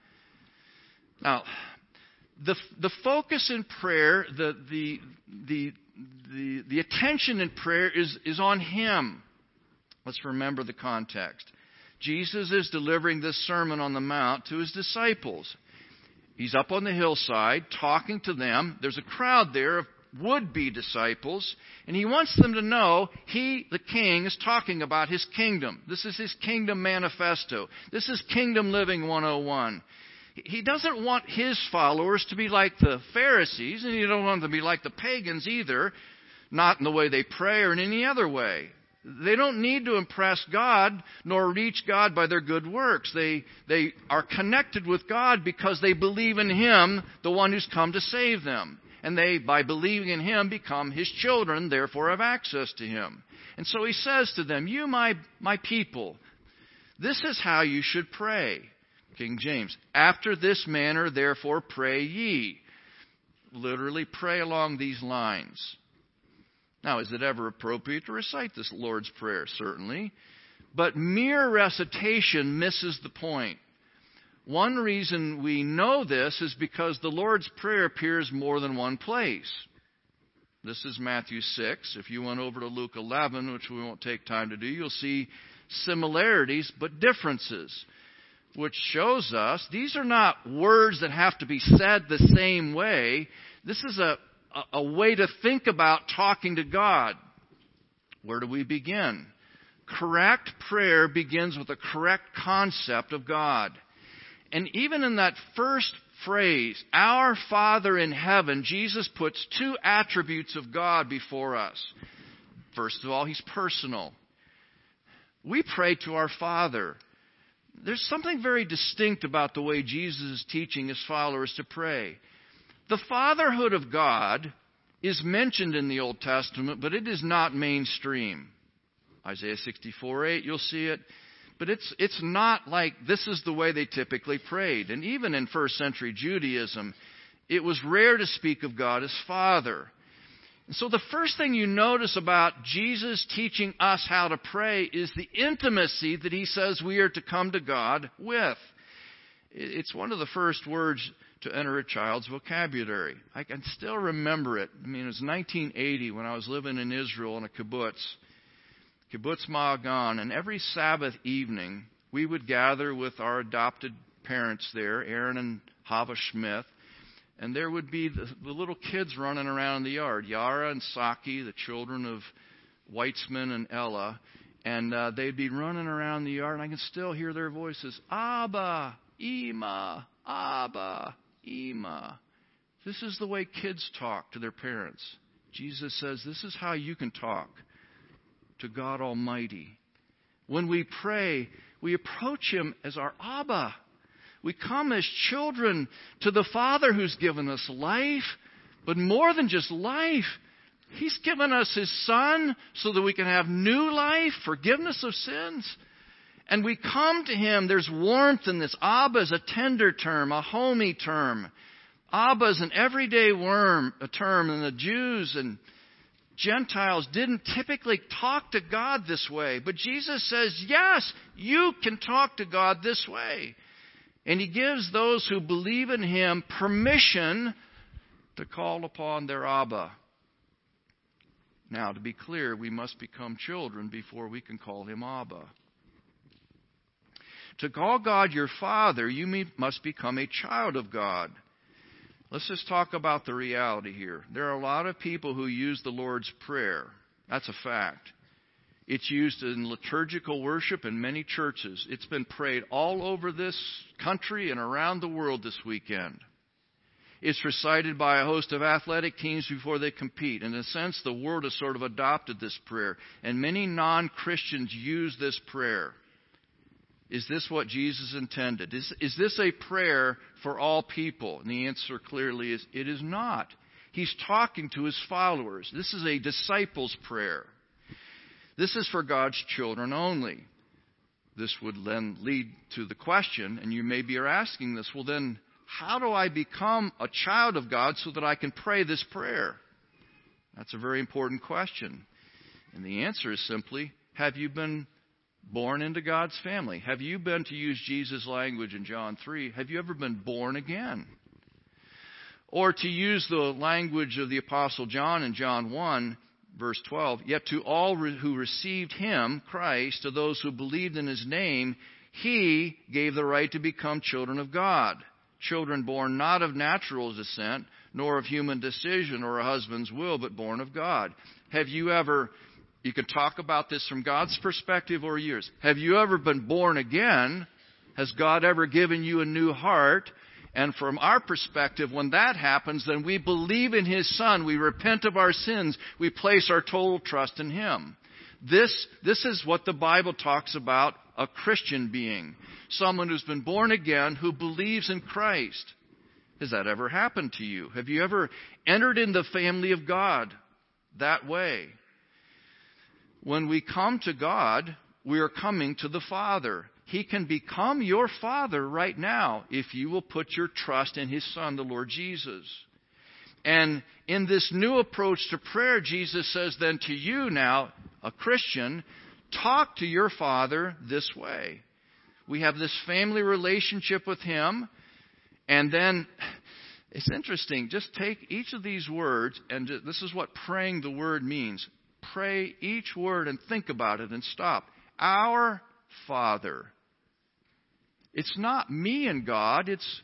Now, the the focus in prayer, the the the the, the attention in prayer is, is on Him. Let's remember the context. Jesus is delivering this Sermon on the Mount to His disciples. He's up on the hillside talking to them. There's a crowd there of would-be disciples, and He wants them to know He, the King, is talking about His kingdom. This is His kingdom manifesto. This is Kingdom Living one oh one. He doesn't want His followers to be like the Pharisees, and He doesn't want them to be like the pagans either, not in the way they pray or in any other way. They don't need to impress God nor reach God by their good works. They, they are connected with God because they believe in Him, the one who's come to save them. And they, by believing in Him, become His children, therefore have access to Him. And so He says to them, you, my, my people, this is how you should pray. King James, after this manner, therefore, pray ye. Literally, pray along these lines. Now, is it ever appropriate to recite this Lord's Prayer? Certainly. But mere recitation misses the point. One reason we know this is because the Lord's Prayer appears more than one place. This is Matthew six. If you went over to Luke eleven, which we won't take time to do, you'll see similarities but differences, which shows us these are not words that have to be said the same way. This is a, a, a way to think about talking to God. Where do we begin? Correct prayer begins with a correct concept of God. And even in that first phrase, our Father in heaven, Jesus puts two attributes of God before us. First of all, He's personal. We pray to our Father. There's something very distinct about the way Jesus is teaching His followers to pray. The fatherhood of God is mentioned in the Old Testament, but it is not mainstream. Isaiah sixty-four eight, you'll see it. But it's it's not like this is the way they typically prayed. And even in first century Judaism, it was rare to speak of God as Father. And so the first thing you notice about Jesus teaching us how to pray is the intimacy that He says we are to come to God with. It's one of the first words to enter a child's vocabulary. I can still remember it. I mean, it was nineteen eighty when I was living in Israel in a kibbutz. Kibbutz Ma'agan, and every Sabbath evening we would gather with our adopted parents there, Aaron and Hava Schmidt, and there would be the, the little kids running around in the yard, Yara and Saki, the children of Weitzman and Ella, and uh, they'd be running around the yard, and I can still hear their voices, Abba, Ima, Abba, Ima. This is the way kids talk to their parents. Jesus says this is how you can talk to God Almighty. When we pray, we approach Him as our Abba. We come as children to the Father who's given us life, but more than just life, He's given us His Son so that we can have new life, forgiveness of sins. And we come to Him, there's warmth in this. Abba is a tender term, a homey term. Abba is an everyday worm, a term, and the Jews and Gentiles didn't typically talk to God this way. But Jesus says, yes, you can talk to God this way. And He gives those who believe in Him permission to call upon their Abba. Now, to be clear, we must become children before we can call Him Abba. To call God your Father, you must become a child of God. Let's just talk about the reality here. There are a lot of people who use the Lord's Prayer. That's a fact. It's used in liturgical worship in many churches. It's been prayed all over this country and around the world this weekend. It's recited by a host of athletic teams before they compete. In a sense, the world has sort of adopted this prayer. And many non-Christians use this prayer. Is this what Jesus intended? Is, is this a prayer for all people? And the answer clearly is, it is not. He's talking to his followers. This is a disciples' prayer. This is for God's children only. This would then lead to the question, and you maybe are asking this, well then, how do I become a child of God so that I can pray this prayer? That's a very important question. And the answer is simply, have you been born into God's family? Have you been, to use Jesus' language in John three, have you ever been born again? Or to use the language of the Apostle John in John one, verse twelve, yet to all who received him, Christ, to those who believed in his name, he gave the right to become children of God. Children born not of natural descent, nor of human decision or a husband's will, but born of God. Have you ever, you can talk about this from God's perspective or yours. Have you ever been born again? Has God ever given you a new heart? And from our perspective, when that happens, then we believe in his Son. We repent of our sins. We place our total trust in him. This, this is what the Bible talks about a Christian being. Someone who's been born again, who believes in Christ. Has that ever happened to you? Have you ever entered in the family of God that way? When we come to God, we are coming to the Father. He can become your Father right now if you will put your trust in his Son, the Lord Jesus. And in this new approach to prayer, Jesus says then to you now, a Christian, talk to your Father this way. We have this family relationship with him. And then, it's interesting, just take each of these words, and this is what praying the word means. Pray each word and think about it and stop. Our Father. It's not me and God, it's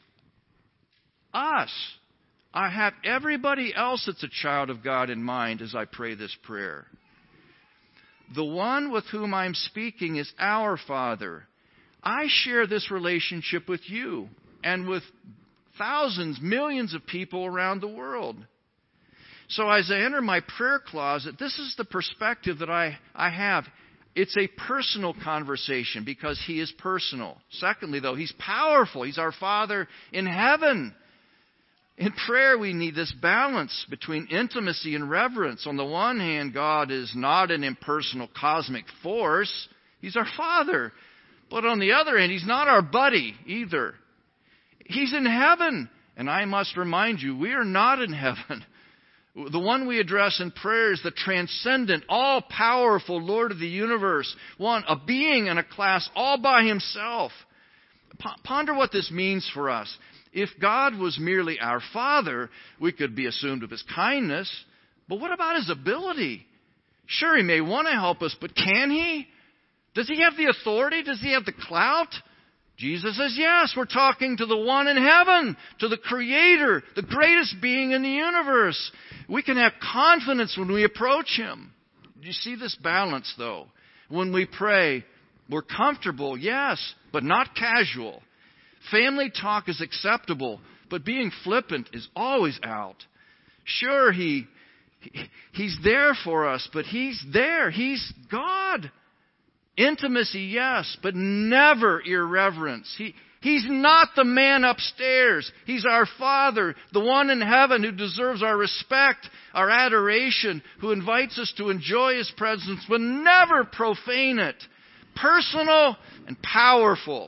us. I have everybody else that's a child of God in mind as I pray this prayer. The one with whom I'm speaking is our Father. I share this relationship with you and with thousands, millions of people around the world. So as I enter my prayer closet, this is the perspective that I, I have. It's a personal conversation because he is personal. Secondly, though, he's powerful. He's our Father in heaven. In prayer, we need this balance between intimacy and reverence. On the one hand, God is not an impersonal cosmic force. He's our Father. But on the other hand, he's not our buddy either. He's in heaven. And I must remind you, we are not in heaven. The one we address in prayer is the transcendent, all-powerful Lord of the universe. One, a being and a class all by himself. Ponder what this means for us. If God was merely our Father, we could be assumed of his kindness. But what about his ability? Sure, he may want to help us, but can he? Does he have the authority? Does he have the clout? Jesus says, yes, we're talking to the one in heaven, to the Creator, the greatest being in the universe. We can have confidence when we approach him. Do you see this balance, though? When we pray, we're comfortable, yes, but not casual. Family talk is acceptable, but being flippant is always out. Sure, he, he he's there for us, but he's there. He's God. Intimacy, yes, but never irreverence. He, he's not the man upstairs. He's our Father, the one in heaven who deserves our respect, our adoration, who invites us to enjoy his presence, but never profane it. Personal and powerful.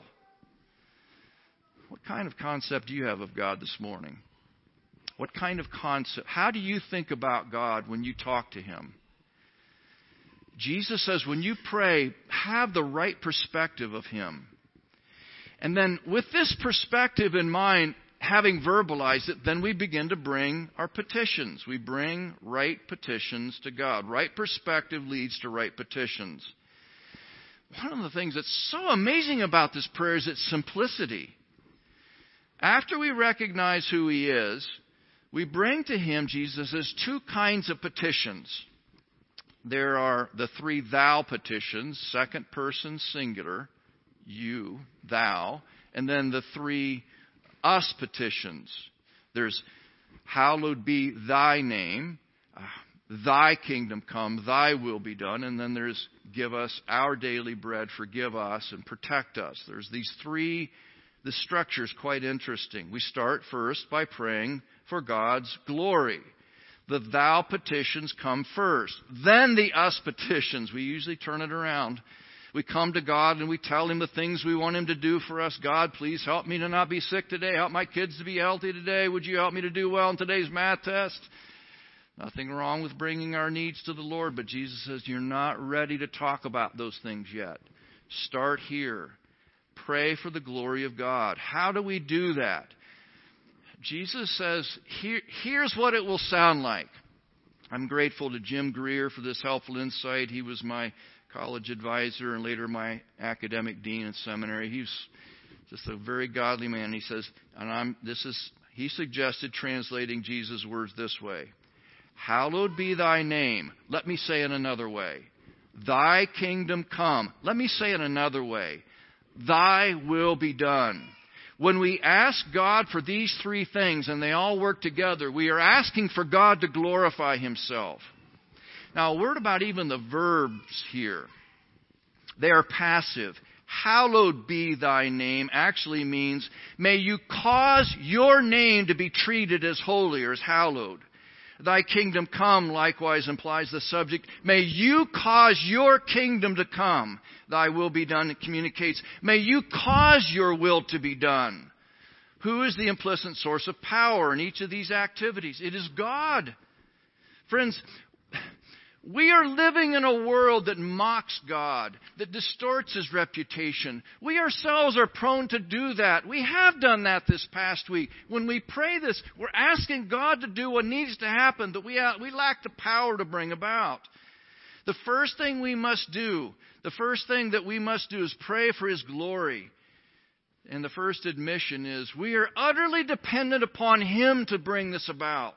What kind of concept do you have of God this morning? What kind of concept? How do you think about God when you talk to him? Jesus says when you pray, have the right perspective of him. And then with this perspective in mind, having verbalized it, then we begin to bring our petitions. We bring right petitions to God. Right perspective leads to right petitions. One of the things that's so amazing about this prayer is its simplicity. After we recognize who he is, we bring to him, Jesus says, two kinds of petitions. there are the three thou petitions, second person singular, you, thou, and then the three us petitions. There's hallowed be thy name, uh, thy kingdom come, thy will be done, and then there's give us our daily bread, forgive us, and protect us. There's these three, the structure is quite interesting. We start first by praying for God's glory. The thou petitions come first. Then the us petitions. We usually turn it around. We come to God and we tell Him the things we want Him to do for us. God, please help me to not be sick today. Help my kids to be healthy today. Would you help me to do well in today's math test? Nothing wrong with bringing our needs to the Lord, but Jesus says you're not ready to talk about those things yet. Start here. Pray for the glory of God. How do we do that? Jesus says, Here, here's what it will sound like. I'm grateful to Jim Greer for this helpful insight. He was my college advisor and later my academic dean in seminary. He's just a very godly man. He says, and I'm this is he suggested translating Jesus' words this way. Hallowed be thy name. Let me say it another way. Thy kingdom come. Let me say it another way. Thy will be done. When we ask God for these three things and they all work together, we are asking for God to glorify Himself. Now, a word about even the verbs here. They are passive. Hallowed be thy name actually means, may you cause your name to be treated as holy or as hallowed. Thy kingdom come likewise implies the subject. May you cause your kingdom to come. Thy will be done. It communicates. May you cause your will to be done. Who is the implicit source of power in each of these activities? It is God. Friends, we are living in a world that mocks God, that distorts His reputation. We ourselves are prone to do that. We have done that this past week. When we pray this, we're asking God to do what needs to happen that we, have, we lack the power to bring about. The first thing we must do, the first thing that we must do is pray for His glory. And the first admission is we are utterly dependent upon Him to bring this about.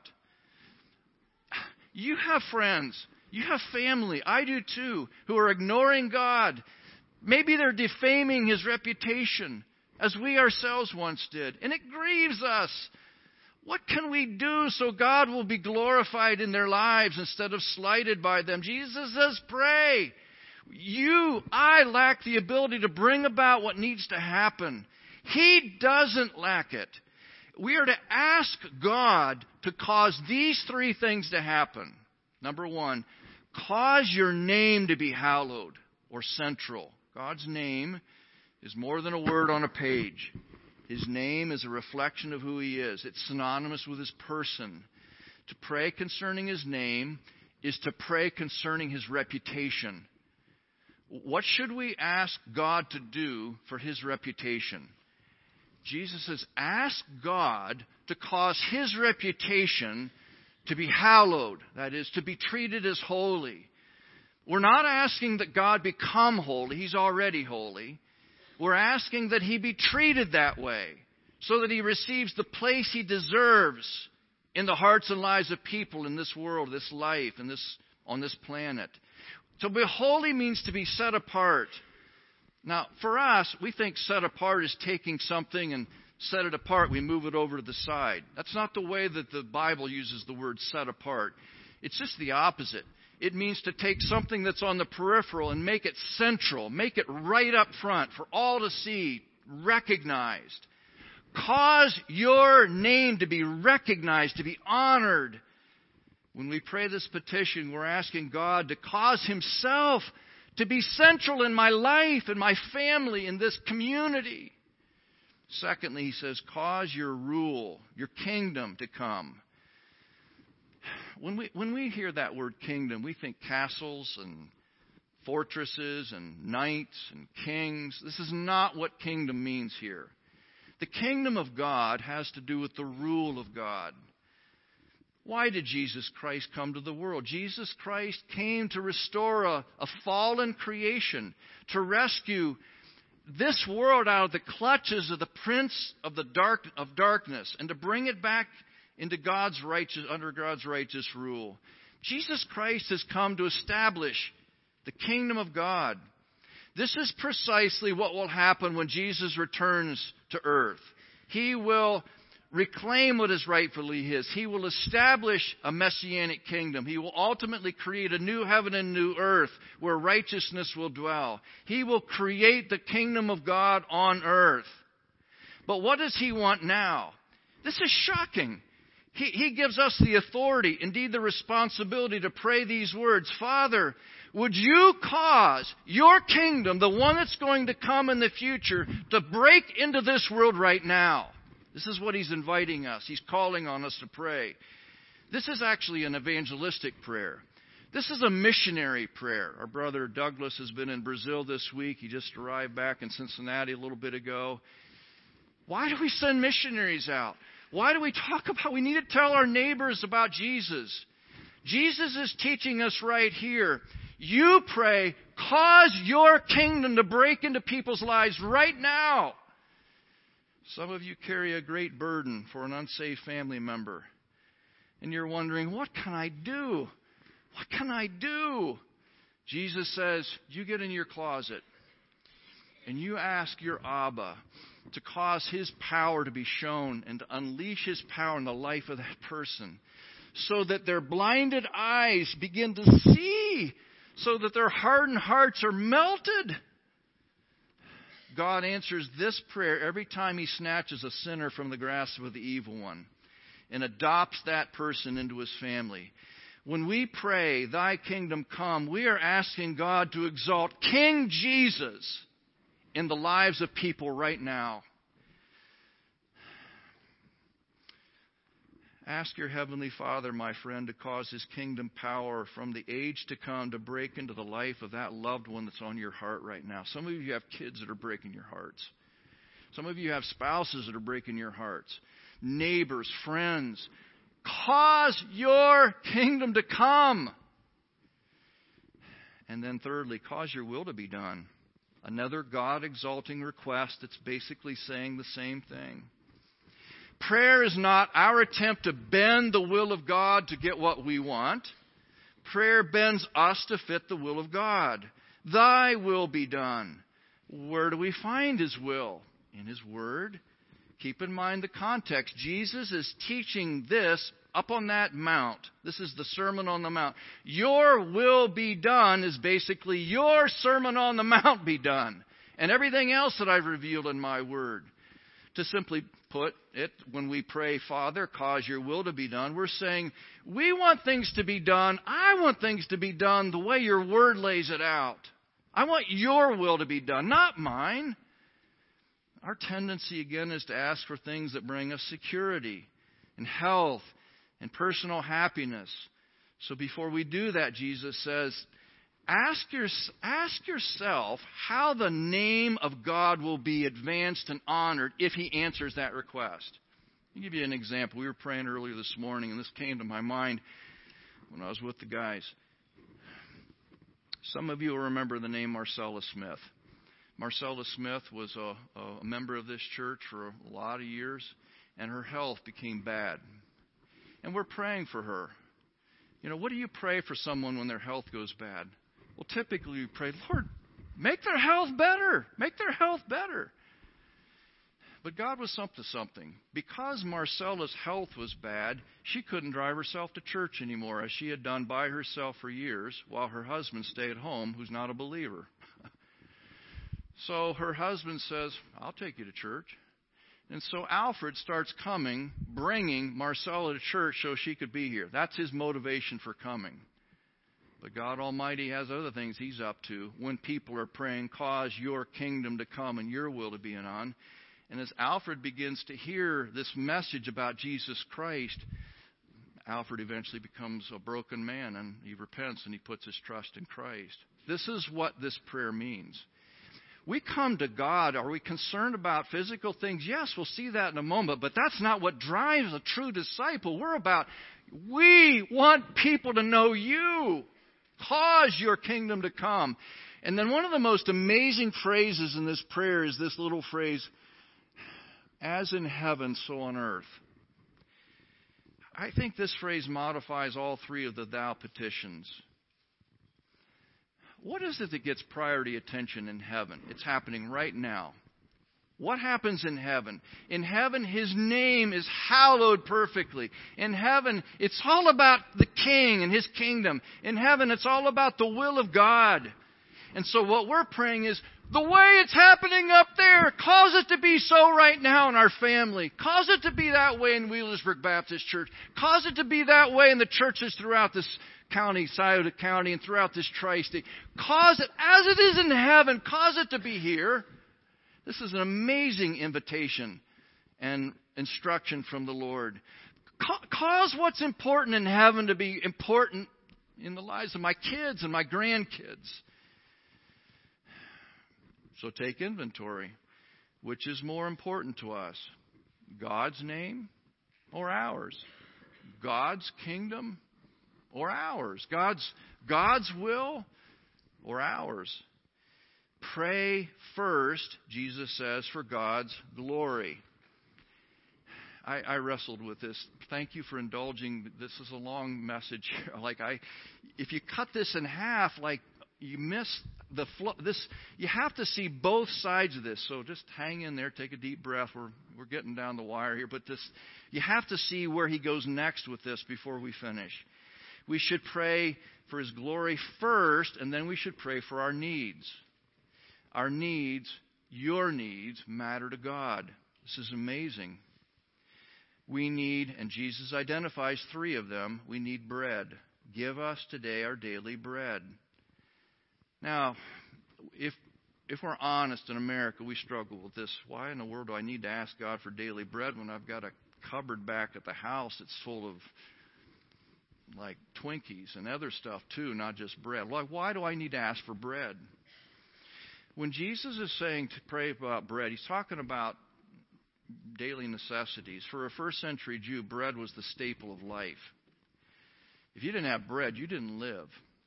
You have friends. You have family, I do too, who are ignoring God. Maybe they're defaming His reputation, as we ourselves once did. And it grieves us. What can we do so God will be glorified in their lives instead of slighted by them? Jesus says, pray. You, I lack the ability to bring about what needs to happen. He doesn't lack it. We are to ask God to cause these three things to happen. Number one, cause your name to be hallowed or central. God's name is more than a word on a page. His name is a reflection of who He is. It's synonymous with His person. To pray concerning His name is to pray concerning His reputation. What should we ask God to do for His reputation? Jesus says, ask God to cause His reputation to be hallowed, that is, to be treated as holy. We're not asking that God become holy. He's already holy. We're asking that He be treated that way so that He receives the place He deserves in the hearts and lives of people in this world, this life, and this on this planet. To be holy means to be set apart. Now, for us, we think set apart is taking something and set it apart, we move it over to the side. That's not the way that the Bible uses the word set apart. It's just the opposite. It means to take something that's on the peripheral and make it central, make it right up front for all to see, recognized. Cause your name to be recognized, to be honored. When we pray this petition, we're asking God to cause Himself to be central in my life, in my family, in this community. Secondly, He says, cause your rule, your kingdom to come. When we, when we hear that word kingdom, we think castles and fortresses and knights and kings. This is not what kingdom means here. The kingdom of God has to do with the rule of God. Why did Jesus Christ come to the world? Jesus Christ came to restore a, a fallen creation, to rescue this world out of the clutches of the prince of the dark of darkness, and to bring it back into God's righteous under God's righteous rule. Jesus Christ has come to establish the kingdom of God. This is precisely what will happen when Jesus returns to earth. He will reclaim what is rightfully His. He will establish a messianic kingdom. He will ultimately create a new heaven and new earth where righteousness will dwell. He will create the kingdom of God on earth. But what does He want now? This is shocking. He, he gives us the authority, indeed the responsibility to pray these words. Father, would you cause your kingdom, the one that's going to come in the future, to break into this world right now? This is what He's inviting us. He's calling on us to pray. This is actually an evangelistic prayer. This is a missionary prayer. Our brother Douglas has been in Brazil this week. He just arrived back in Cincinnati a little bit ago. Why do we send missionaries out? Why do we talk about, we need to tell our neighbors about Jesus. Jesus is teaching us right here. You pray, cause your kingdom to break into people's lives right now. Some of you carry a great burden for an unsaved family member. And you're wondering, what can I do? What can I do? Jesus says, you get in your closet and you ask your Abba to cause His power to be shown and to unleash His power in the life of that person so that their blinded eyes begin to see, so that their hardened hearts are melted. God answers this prayer every time He snatches a sinner from the grasp of the evil one and adopts that person into His family. When we pray, Thy kingdom come, we are asking God to exalt King Jesus in the lives of people right now. Ask your Heavenly Father, my friend, to cause His kingdom power from the age to come to break into the life of that loved one that's on your heart right now. Some of you have kids that are breaking your hearts. Some of you have spouses that are breaking your hearts. Neighbors, friends. Cause your kingdom to come. And then thirdly, cause your will to be done. Another God-exalting request that's basically saying the same thing. Prayer is not our attempt to bend the will of God to get what we want. Prayer bends us to fit the will of God. Thy will be done. Where do we find His will? In His Word. Keep in mind the context. Jesus is teaching this up on that mount. This is the Sermon on the Mount. Your will be done is basically your Sermon on the Mount be done. And everything else that I've revealed in my Word. To simply put it, when we pray, Father, cause your will to be done, we're saying, we want things to be done. I want things to be done the way your Word lays it out. I want your will to be done, not mine. Our tendency, again, is to ask for things that bring us security and health and personal happiness. So before we do that, Jesus says, ask, your, ask yourself how the name of God will be advanced and honored if He answers that request. I'll give you an example. We were praying earlier this morning, and this came to my mind when I was with the guys. Some of you will remember the name Marcella Smith. Marcella Smith was a, a member of this church for a lot of years, and her health became bad. And we're praying for her. You know, what do you pray for someone when their health goes bad? Well, typically we pray, Lord, make their health better. Make their health better. But God was up to something. Because Marcella's health was bad, she couldn't drive herself to church anymore, as she had done by herself for years, while her husband stayed home, who's not a believer. So her husband says, I'll take you to church. And so Alfred starts coming, bringing Marcella to church so she could be here. That's his motivation for coming. But God Almighty has other things He's up to when people are praying, cause your kingdom to come and your will to be done. And as Alfred begins to hear this message about Jesus Christ, Alfred eventually becomes a broken man, and he repents and he puts his trust in Christ. This is what this prayer means. We come to God. Are we concerned about physical things? Yes, we'll see that in a moment. But that's not what drives a true disciple. We're about, we want people to know you. Cause your kingdom to come. And then one of the most amazing phrases in this prayer is this little phrase, as in heaven, so on earth. I think this phrase modifies all three of the thou petitions. What is it that gets priority attention in heaven? It's happening right now. What happens in heaven? In heaven, His name is hallowed perfectly. In heaven, it's all about the King and His kingdom. In heaven, it's all about the will of God. And so what we're praying is, the way it's happening up there, cause it to be so right now in our family. Cause it to be that way in Wheelersburg Baptist Church. Cause it to be that way in the churches throughout this county, Scioto County, and throughout this tri-state. Cause it, as it is in heaven, cause it to be here. This is an amazing invitation and instruction from the Lord. Cause what's important in heaven to be important in the lives of my kids and my grandkids. So take inventory. Which is more important to us? God's name or ours? God's kingdom or ours? God's, God's will or ours? Pray first, Jesus says, for God's glory. I, I wrestled with this. Thank you for indulging. This is a long message. Like I, if you cut this in half, like you miss the flow. This you have to see both sides of this. So just hang in there, take a deep breath. We're we're getting down the wire here, but this you have to see where he goes next with this before we finish. We should pray for His glory first, and then we should pray for our needs. Our needs, your needs, matter to God. This is amazing. We need, and Jesus identifies three of them, we need bread. Give us today our daily bread. Now, if if we're honest in America, we struggle with this. Why in the world do I need to ask God for daily bread when I've got a cupboard back at the house that's full of like Twinkies and other stuff too, not just bread? Like, why do I need to ask for bread? When Jesus is saying to pray about bread, He's talking about daily necessities. For a first century Jew, bread was the staple of life. If you didn't have bread, you didn't live.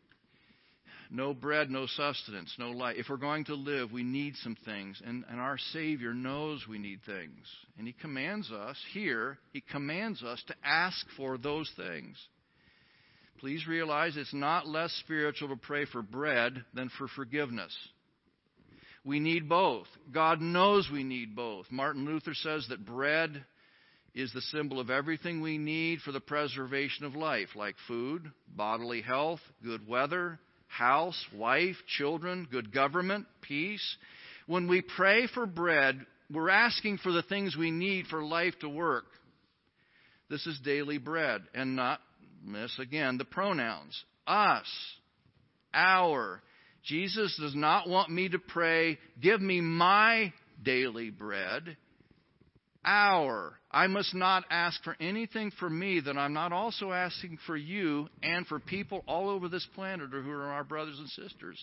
No bread, no sustenance, no life. If we're going to live, we need some things. And, and our Savior knows we need things. And He commands us here, He commands us to ask for those things. Please realize it's not less spiritual to pray for bread than for forgiveness. We need both. God knows we need both. Martin Luther says that bread is the symbol of everything we need for the preservation of life, like food, bodily health, good weather, house, wife, children, good government, peace. When we pray for bread, we're asking for the things we need for life to work. This is daily bread. And not miss, again, the pronouns. Us. Our. Jesus does not want me to pray, give me my daily bread. Our. I must not ask for anything for me that I'm not also asking for you and for people all over this planet who are our brothers and sisters.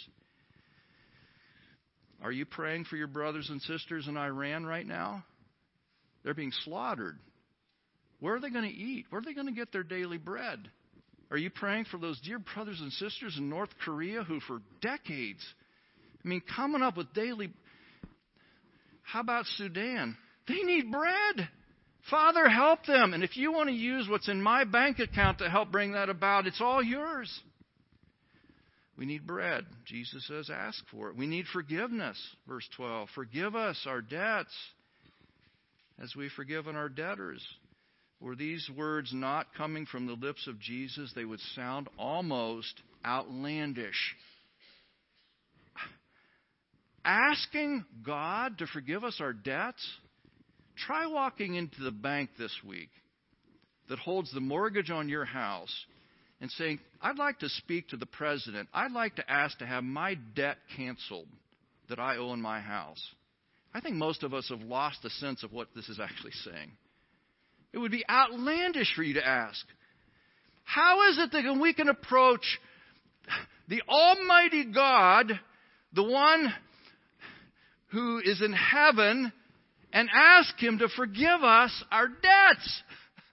Are you praying for your brothers and sisters in Iran right now? They're being slaughtered. Where are they going to eat? Where are they going to get their daily bread? Are you praying for those dear brothers and sisters in North Korea who for decades, I mean, coming up with daily... How about Sudan? They need bread. Father, help them. And if you want to use what's in my bank account to help bring that about, it's all yours. We need bread. Jesus says, ask for it. We need forgiveness. Verse twelve. Forgive us our debts as we've forgiven our debtors. Were these words not coming from the lips of Jesus, they would sound almost outlandish. Asking God to forgive us our debts? Try walking into the bank this week that holds the mortgage on your house and saying, I'd like to speak to the president. I'd like to ask to have my debt canceled that I owe in my house. I think most of us have lost the sense of what this is actually saying. It would be outlandish for you to ask. How is it that we can approach the Almighty God, the one who is in heaven, and ask Him to forgive us our debts?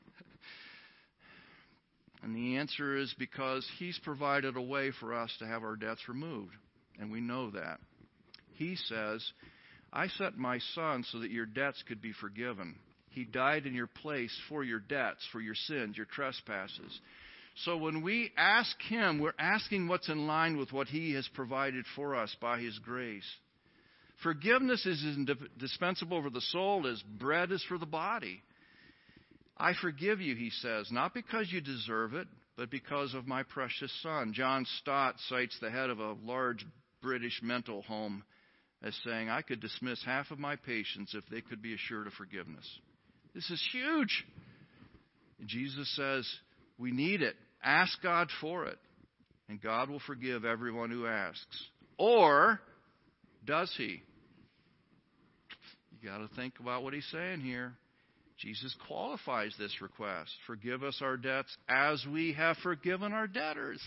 And the answer is because He's provided a way for us to have our debts removed. And we know that. He says, I sent my Son so that your debts could be forgiven. He died in your place for your debts, for your sins, your trespasses. So when we ask Him, we're asking what's in line with what He has provided for us by His grace. Forgiveness is as indispensable for the soul as bread is for the body. I forgive you, He says, not because you deserve it, but because of my precious Son. John Stott cites the head of a large British mental home as saying, I could dismiss half of my patients if they could be assured of forgiveness. This is huge. Jesus says, we need it. Ask God for it. And God will forgive everyone who asks. Or does He? You got to think about what He's saying here. Jesus qualifies this request. Forgive us our debts as we have forgiven our debtors.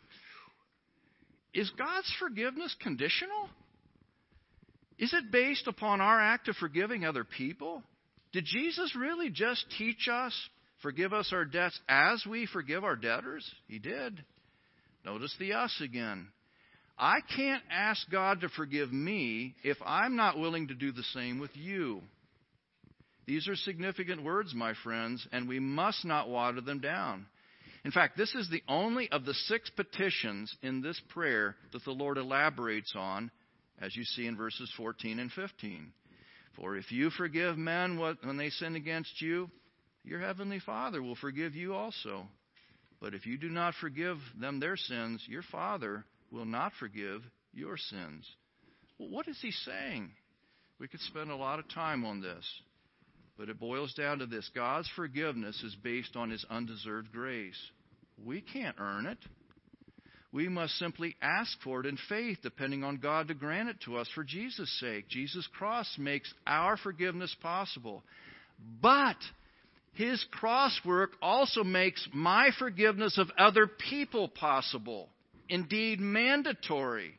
Is God's forgiveness conditional? Is it based upon our act of forgiving other people? Did Jesus really just teach us, forgive us our debts as we forgive our debtors? He did. Notice the us again. I can't ask God to forgive me if I'm not willing to do the same with you. These are significant words, my friends, and we must not water them down. In fact, this is the only of the six petitions in this prayer that the Lord elaborates on, as you see in verses fourteen and fifteen. For if you forgive men when they sin against you, your heavenly Father will forgive you also. But if you do not forgive them their sins, your Father will not forgive your sins. Well, what is He saying? We could spend a lot of time on this. But it boils down to this. God's forgiveness is based on His undeserved grace. We can't earn it. We must simply ask for it in faith, depending on God to grant it to us for Jesus' sake. Jesus' cross makes our forgiveness possible. But His cross work also makes my forgiveness of other people possible. Indeed, mandatory.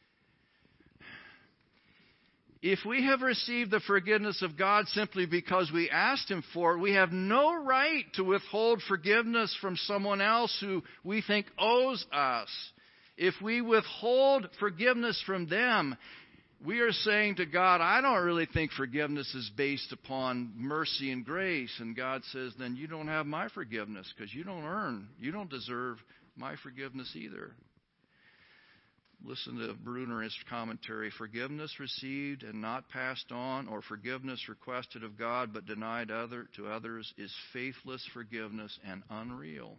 If we have received the forgiveness of God simply because we asked Him for it, we have no right to withhold forgiveness from someone else who we think owes us. If we withhold forgiveness from them, we are saying to God, I don't really think forgiveness is based upon mercy and grace. And God says, then you don't have my forgiveness because you don't earn, you don't deserve my forgiveness either. Listen to Bruner, his commentary. Forgiveness received and not passed on, or forgiveness requested of God but denied other to others, is faithless forgiveness and unreal.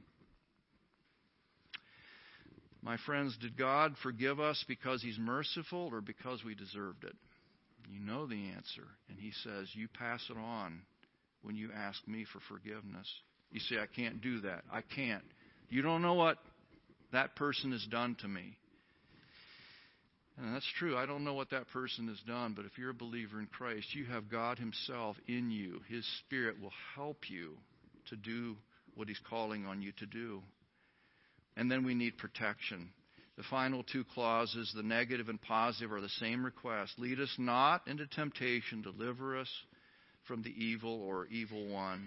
My friends, did God forgive us because He's merciful or because we deserved it? You know the answer. And He says, you pass it on when you ask me for forgiveness. You say, I can't do that. I can't. You don't know what that person has done to me. And that's true. I don't know what that person has done, but if you're a believer in Christ, you have God Himself in you. His Spirit will help you to do what He's calling on you to do. And then we need protection. The final two clauses, the negative and positive, are the same request. Lead us not into temptation, deliver us from the evil or evil one.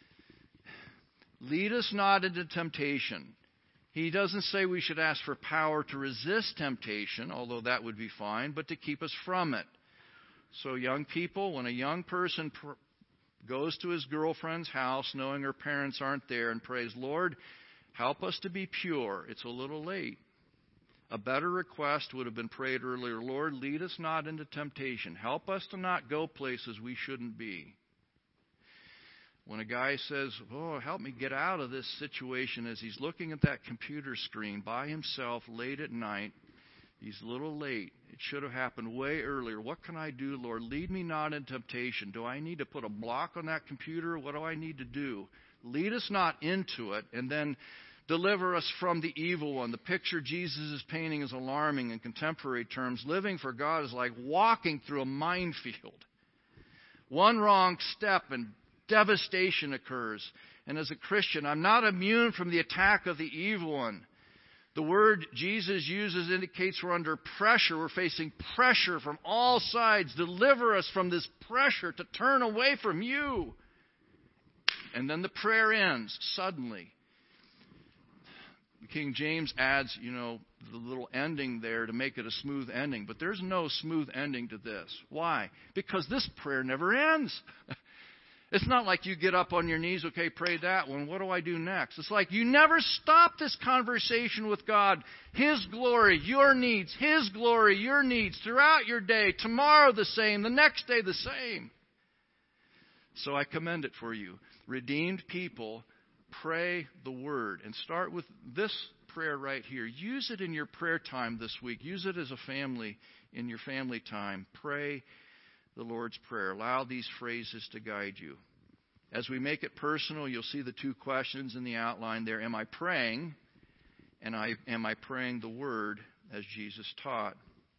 Lead us not into temptation. He doesn't say we should ask for power to resist temptation, although that would be fine, but to keep us from it. So young people, when a young person pr- goes to his girlfriend's house knowing her parents aren't there and prays, Lord, help us to be pure, it's a little late. A better request would have been prayed earlier, Lord, lead us not into temptation. Help us to not go places we shouldn't be. When a guy says, oh, help me get out of this situation, as he's looking at that computer screen by himself late at night, he's a little late. It should have happened way earlier. What can I do, Lord? Lead me not in temptation. Do I need to put a block on that computer? What do I need to do? Lead us not into it, and then deliver us from the evil one. The picture Jesus is painting is alarming in contemporary terms. Living for God is like walking through a minefield. One wrong step and devastation occurs. And as a Christian, I'm not immune from the attack of the evil one. The word Jesus uses indicates we're under pressure. We're facing pressure from all sides. Deliver us from this pressure to turn away from you. And then the prayer ends suddenly. King James adds, you know, the little ending there to make it a smooth ending. But there's no smooth ending to this. Why? Because this prayer never ends. It's not like you get up on your knees, okay, pray that one. What do I do next? It's like you never stop this conversation with God. His glory, your needs. His glory, your needs. Throughout your day. Tomorrow the same. The next day the same. So I commend it for you. Redeemed people, pray the Word. And start with this prayer right here. Use it in your prayer time this week. Use it as a family in your family time. Pray the Lord's Prayer. Allow these phrases to guide you. As we make it personal, you'll see the two questions in the outline there. Am I praying? And I, am I praying the Word as Jesus taught?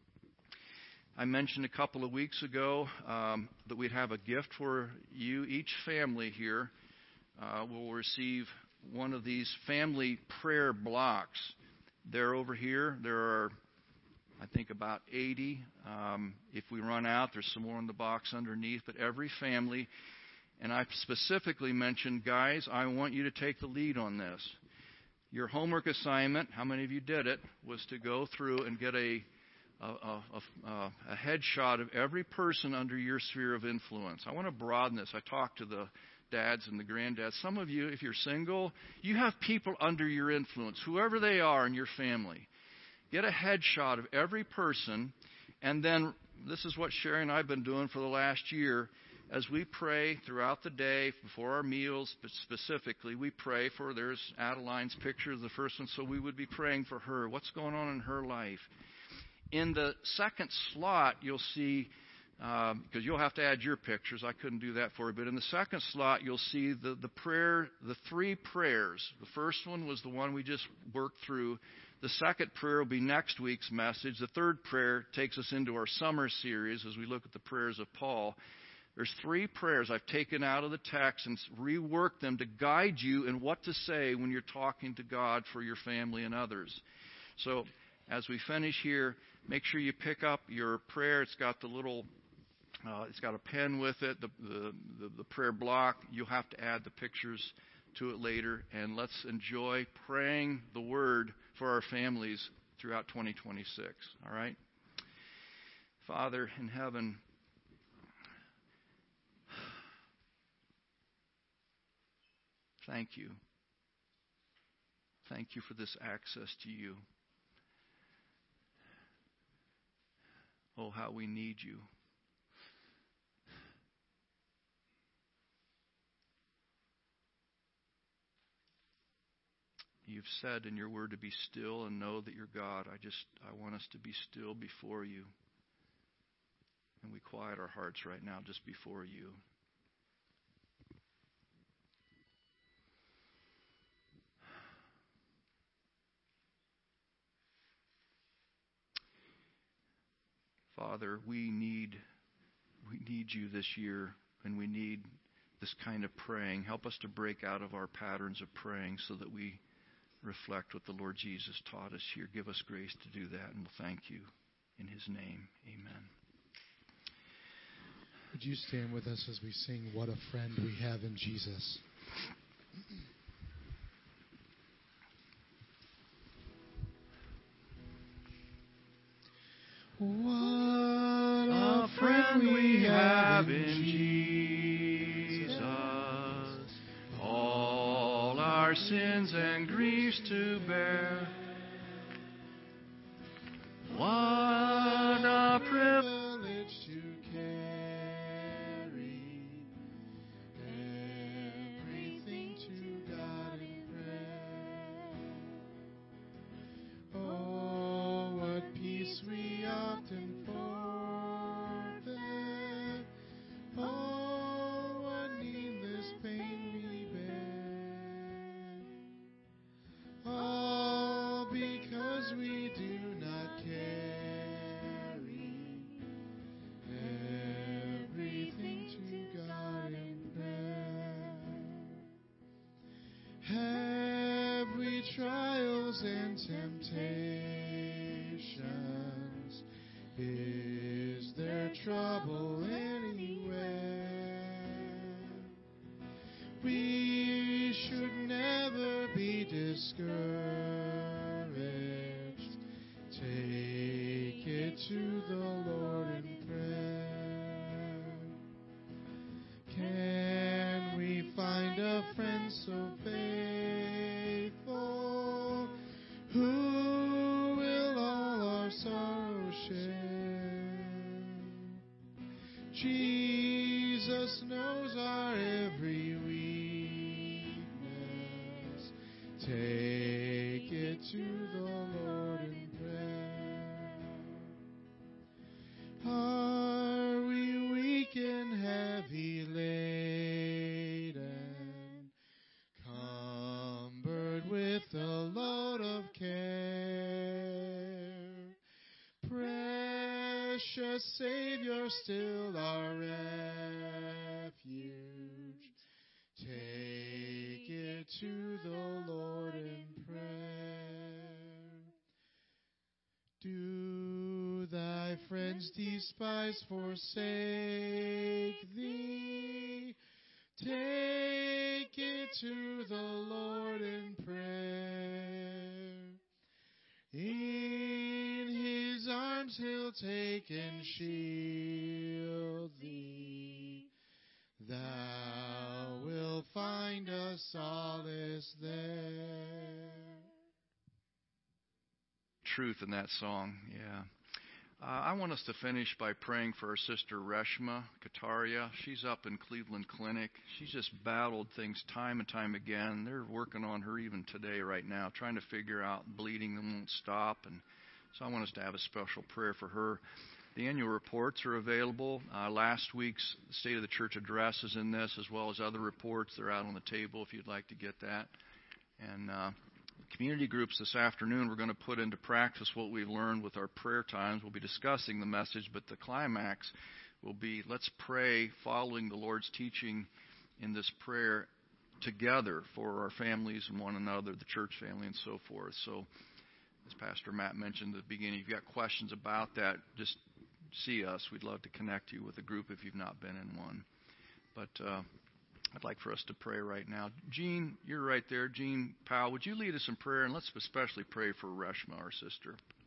I mentioned a couple of weeks ago um, that we'd have a gift for you. Each family here uh, will receive one of these family prayer blocks. They're over here. There are, I think, about eighty. Um, if we run out, there's some more in the box underneath. But every family, and I specifically mentioned, guys, I want you to take the lead on this. Your homework assignment, how many of you did it, was to go through and get a A, a, a, a headshot of every person under your sphere of influence. I want to broaden this. I talked to the dads and the granddads. Some of you, if you're single, you have people under your influence, whoever they are in your family. Get a headshot of every person, and then this is what Sherry and I have been doing for the last year. As we pray throughout the day, before our meals, but specifically, we pray for, there's Adeline's picture, the first one, so we would be praying for her. What's going on in her life? In the second slot, you'll see, because um, you'll have to add your pictures. I couldn't do that for you. But in the second slot, you'll see the, the prayer, the three prayers. The first one was the one we just worked through. The second prayer will be next week's message. The third prayer takes us into our summer series as we look at the prayers of Paul. There's three prayers I've taken out of the text and reworked them to guide you in what to say when you're talking to God for your family and others. So as we finish here, make sure you pick up your prayer. It's got the little, uh, it's got a pen with it, the, the, the, the prayer block. You'll have to add the pictures to it later. And let's enjoy praying the Word for our families throughout twenty twenty-six. All right? Father in heaven, thank you. Thank you for this access to you. Oh, how we need you. You've said in your word to be still and know that you're God. I just, I want us to be still before you. And we quiet our hearts right now just before you. Father, we need we need you this year, and we need this kind of praying. Help us to break out of our patterns of praying so that we reflect what the Lord Jesus taught us here. Give us grace to do that, and we'll thank you in His name. Amen. Would you stand with us as we sing What a Friend We Have in Jesus? What a friend we have in Jesus, all our sins and griefs to bear. What a privilege to carry everything to God in prayer. Oh, what peace we often forfeit. Oh, what needless pain we bear. All because we do not carry everything to God in prayer. Have we trials and temptations? Is there trouble anywhere? We should never be discouraged. Take it to the Lord in prayer. Can so faithful, who will all our sorrow share. Jesus knows our every weakness. Take it to the Lord in prayer. Are we weak and heavy laden, cumbered with a load of care? Precious Savior, still our refuge, take it to the Lord in prayer. Do thy friends despise, forsake thee? Take it to the Lord in prayer. In his arms he'll take and shield thee. Thou wilt find a solace there. Truth in that song, yeah. Uh, I want us to finish by praying for our sister Reshma Kataria. She's up in Cleveland Clinic. She's just battled things time and time again. They're working on her even today right now, trying to figure out bleeding that won't stop. And so I want us to have a special prayer for her. The annual reports are available. Uh, last week's State of the Church address is in this, as well as other reports. They're out on the table if you'd like to get that. And uh, community groups this afternoon, we're going to put into practice what we've learned with our prayer times. We'll be discussing the message, but the climax will be let's pray following the Lord's teaching in this prayer together for our families and one another, the church family and so forth. So as Pastor Matt mentioned at the beginning, if you've got questions about that, just see us. We'd love to connect you with a group if you've not been in one. But uh, I'd like for us to pray right now. Gene, you're right there. Gene Powell, would you lead us in prayer? And let's especially pray for Reshma, our sister.